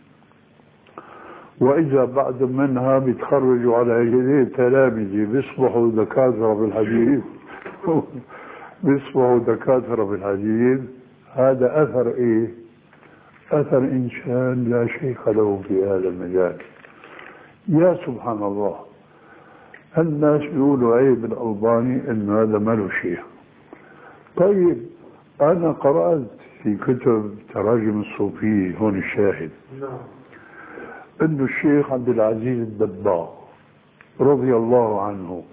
وإذا بعد منها بيتخرجوا على يديه تلامذة بيصبحوا دكاترة بالحديث بيصبحوا دكاترة بالحديث. هذا أثر إيه؟ أثر إنسان لا شيخ له في هذا المجال. يا سبحان الله، الناس بيقولوا عيب الألباني إنه هذا ما له شيخ. طيب أنا قرأت في كتب تراجم الصوفية هون الشاهد إنه الشيخ عبد العزيز الدباغ رضي الله عنه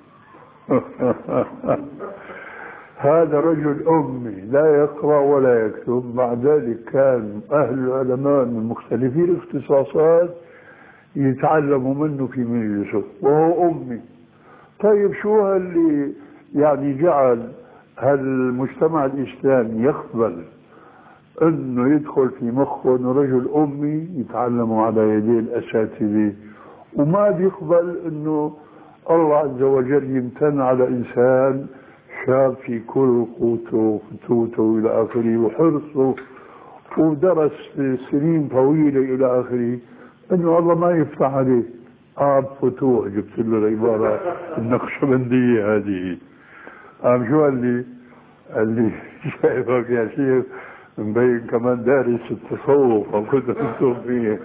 هذا رجل أمي لا يقرأ ولا يكتب، مع ذلك كان أهل العلماء من مختلفي الاختصاصات يتعلموا منه في مجلسه وهو أمي. طيب شو اللي يعني جعل هالمجتمع الإسلامي يقبل انه يدخل في مخه انه رجل امي يتعلموا على يدي الاساتذه، وما بيقبل انه الله عز وجل يمتن على انسان شاب في كل قوته وفتوته والى اخره وحرصه ودرس سنين طويله الى اخره، انه الله ما يفتح عليه. اه فتوح جبت له العباره النقشبنديه هذه. قام شو قال لي؟ قال لي شايفك يا شيخ مبين كمان دارس التصوف او كتب الصوفيه.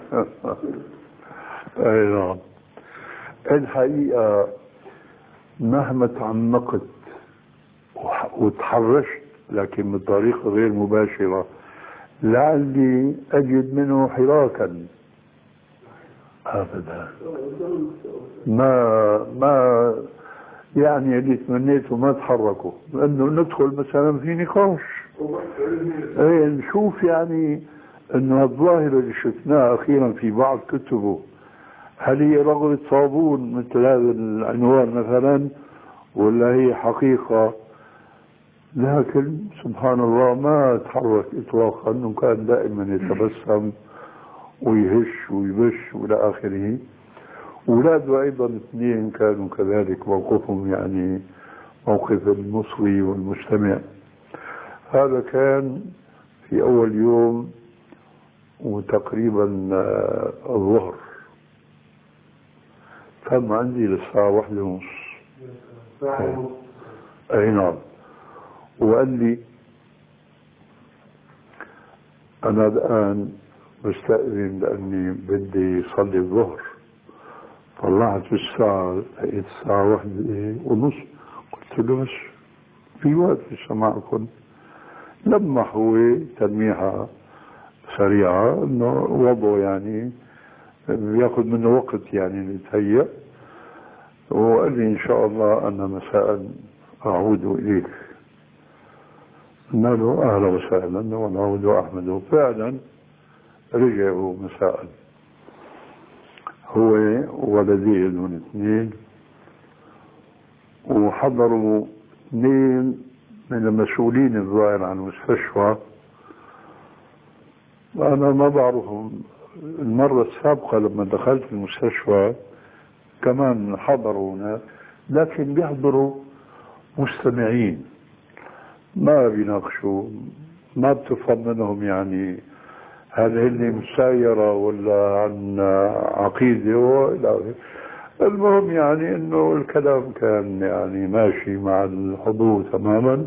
اي نعم. الحقيقه مهما تعمقت وتحرشت لكن بطريقه غير مباشره لعلي اجد منه حراكا. ابدا ما ما يعني اللي تمنيته ما تحركوا، لانه ندخل مثلا في نقاش ايه نشوف يعني انه الظاهره اللي شفناها اخيرا في بعض كتبه هل هي رغبه صابون مثل هذا العنوان مثلا ولا هي حقيقه. لكن سبحان الله ما تحرك اطلاقا، انه كان دائما يتبسم ويهش ويبش والى اخره. اولاده ايضا اثنين كانوا كذلك موقفهم يعني موقف المصغي والمستمع. هذا كان في اول يوم وتقريبا الظهر، كان عندي للساعة واحدة ونص. اي نعم. وقال لي انا الان بستأذن لاني بدي صلي الظهر. طلعت في الساعة لقيت الساعة واحدة ونص، قلت له بس في وقت لسه معكم. لما هو تلميحة سريعة انه وضعه يعني بياخذ منه وقت يعني يتهيأ، وقال لي ان شاء الله انا مساء اعود اليك. قلنا له اهلا وسهلا ونعود احمد. وفعلا رجعوا مساء هو ولديه من اثنين، وحضروا اثنين من المسؤولين الظاهر عن المستشفى. أنا ما بعرفهم. المرة السابقة لما دخلت المستشفى كمان حضروا هناك، لكن بيحضروا مستمعين ما بيناقشوا، ما بتفهم منهم يعني هل هن مسايرة ولا عن عقيدة وإلى آخره. المهم يعني انه الكلام كان يعني ماشي مع الحضور تماما.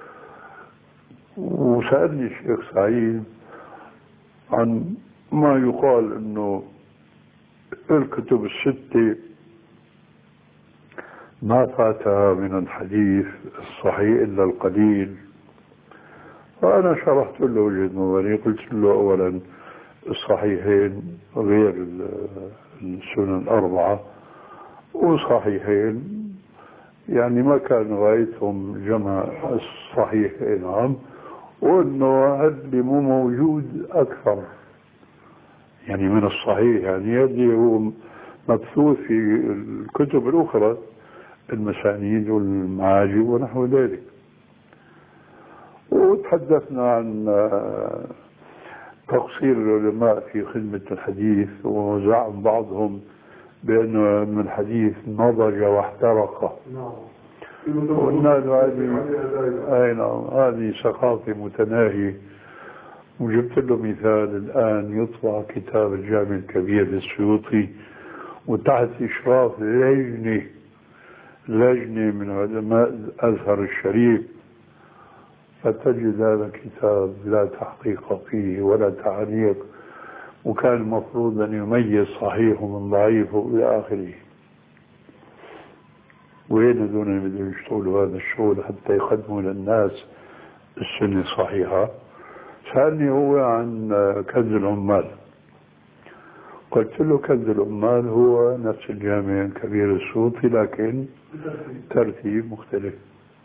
وسألني الشيخ سعيد عن ما يقال انه الكتب الستة ما فاتها من الحديث الصحيح الا القليل. فانا شرحت له وجهة نظري. قلت له اولا الصحيحين غير السنن الأربعة، وصحيحين يعني ما كان غايتهم جمع الصحيحين عام، وانه اللي مو موجود اكثر يعني من الصحيح، يعني اللي هو مبثوث في الكتب الاخرى المسانيد والمعاجم ونحو ذلك. وتحدثنا عن تقصير العلماء في خدمة الحديث، وزعم بعضهم بأن من الحديث نضج واحترق. وقلنا له هذه أي نعم هذه ثقافة متناهية. وجبت له مثال، الآن يطبع كتاب الجامع الكبير للسيوطي وتحت إشراف لجنة لجنة من علماء الأزهر الشريف، فتجد هذا الكتاب لا تحقيق فيه ولا تعليق، وكان المفروض أن يميز صحيح من ضعيف إلى آخره. وين هذول اللي بدهم يشتغلوا هذا الشغل حتى يقدموا للناس السنة الصحيحة؟ سألني هو عن كنز العمال، قلت له كنز العمال هو نفس الجامع الكبير السيوطي لكن ترتيب مختلف.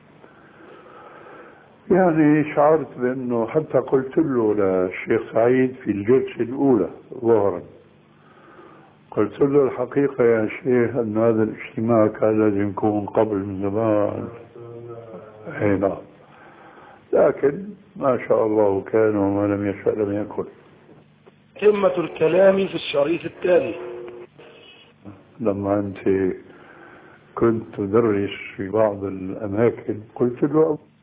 يعني شعرت بأنه حتى قلت له للشيخ سعيد في الجلسة الأولى ظهرا، قلت له الحقيقة يا شيخ أن هذا الاجتماع كان لازم يكون قبل من زمان. هنا لكن ما شاء الله كان وما لم يشاء لم يكن. قمة الكلام في الشريط التالي. لما أنت كنت تدرس في بعض الأماكن قلت له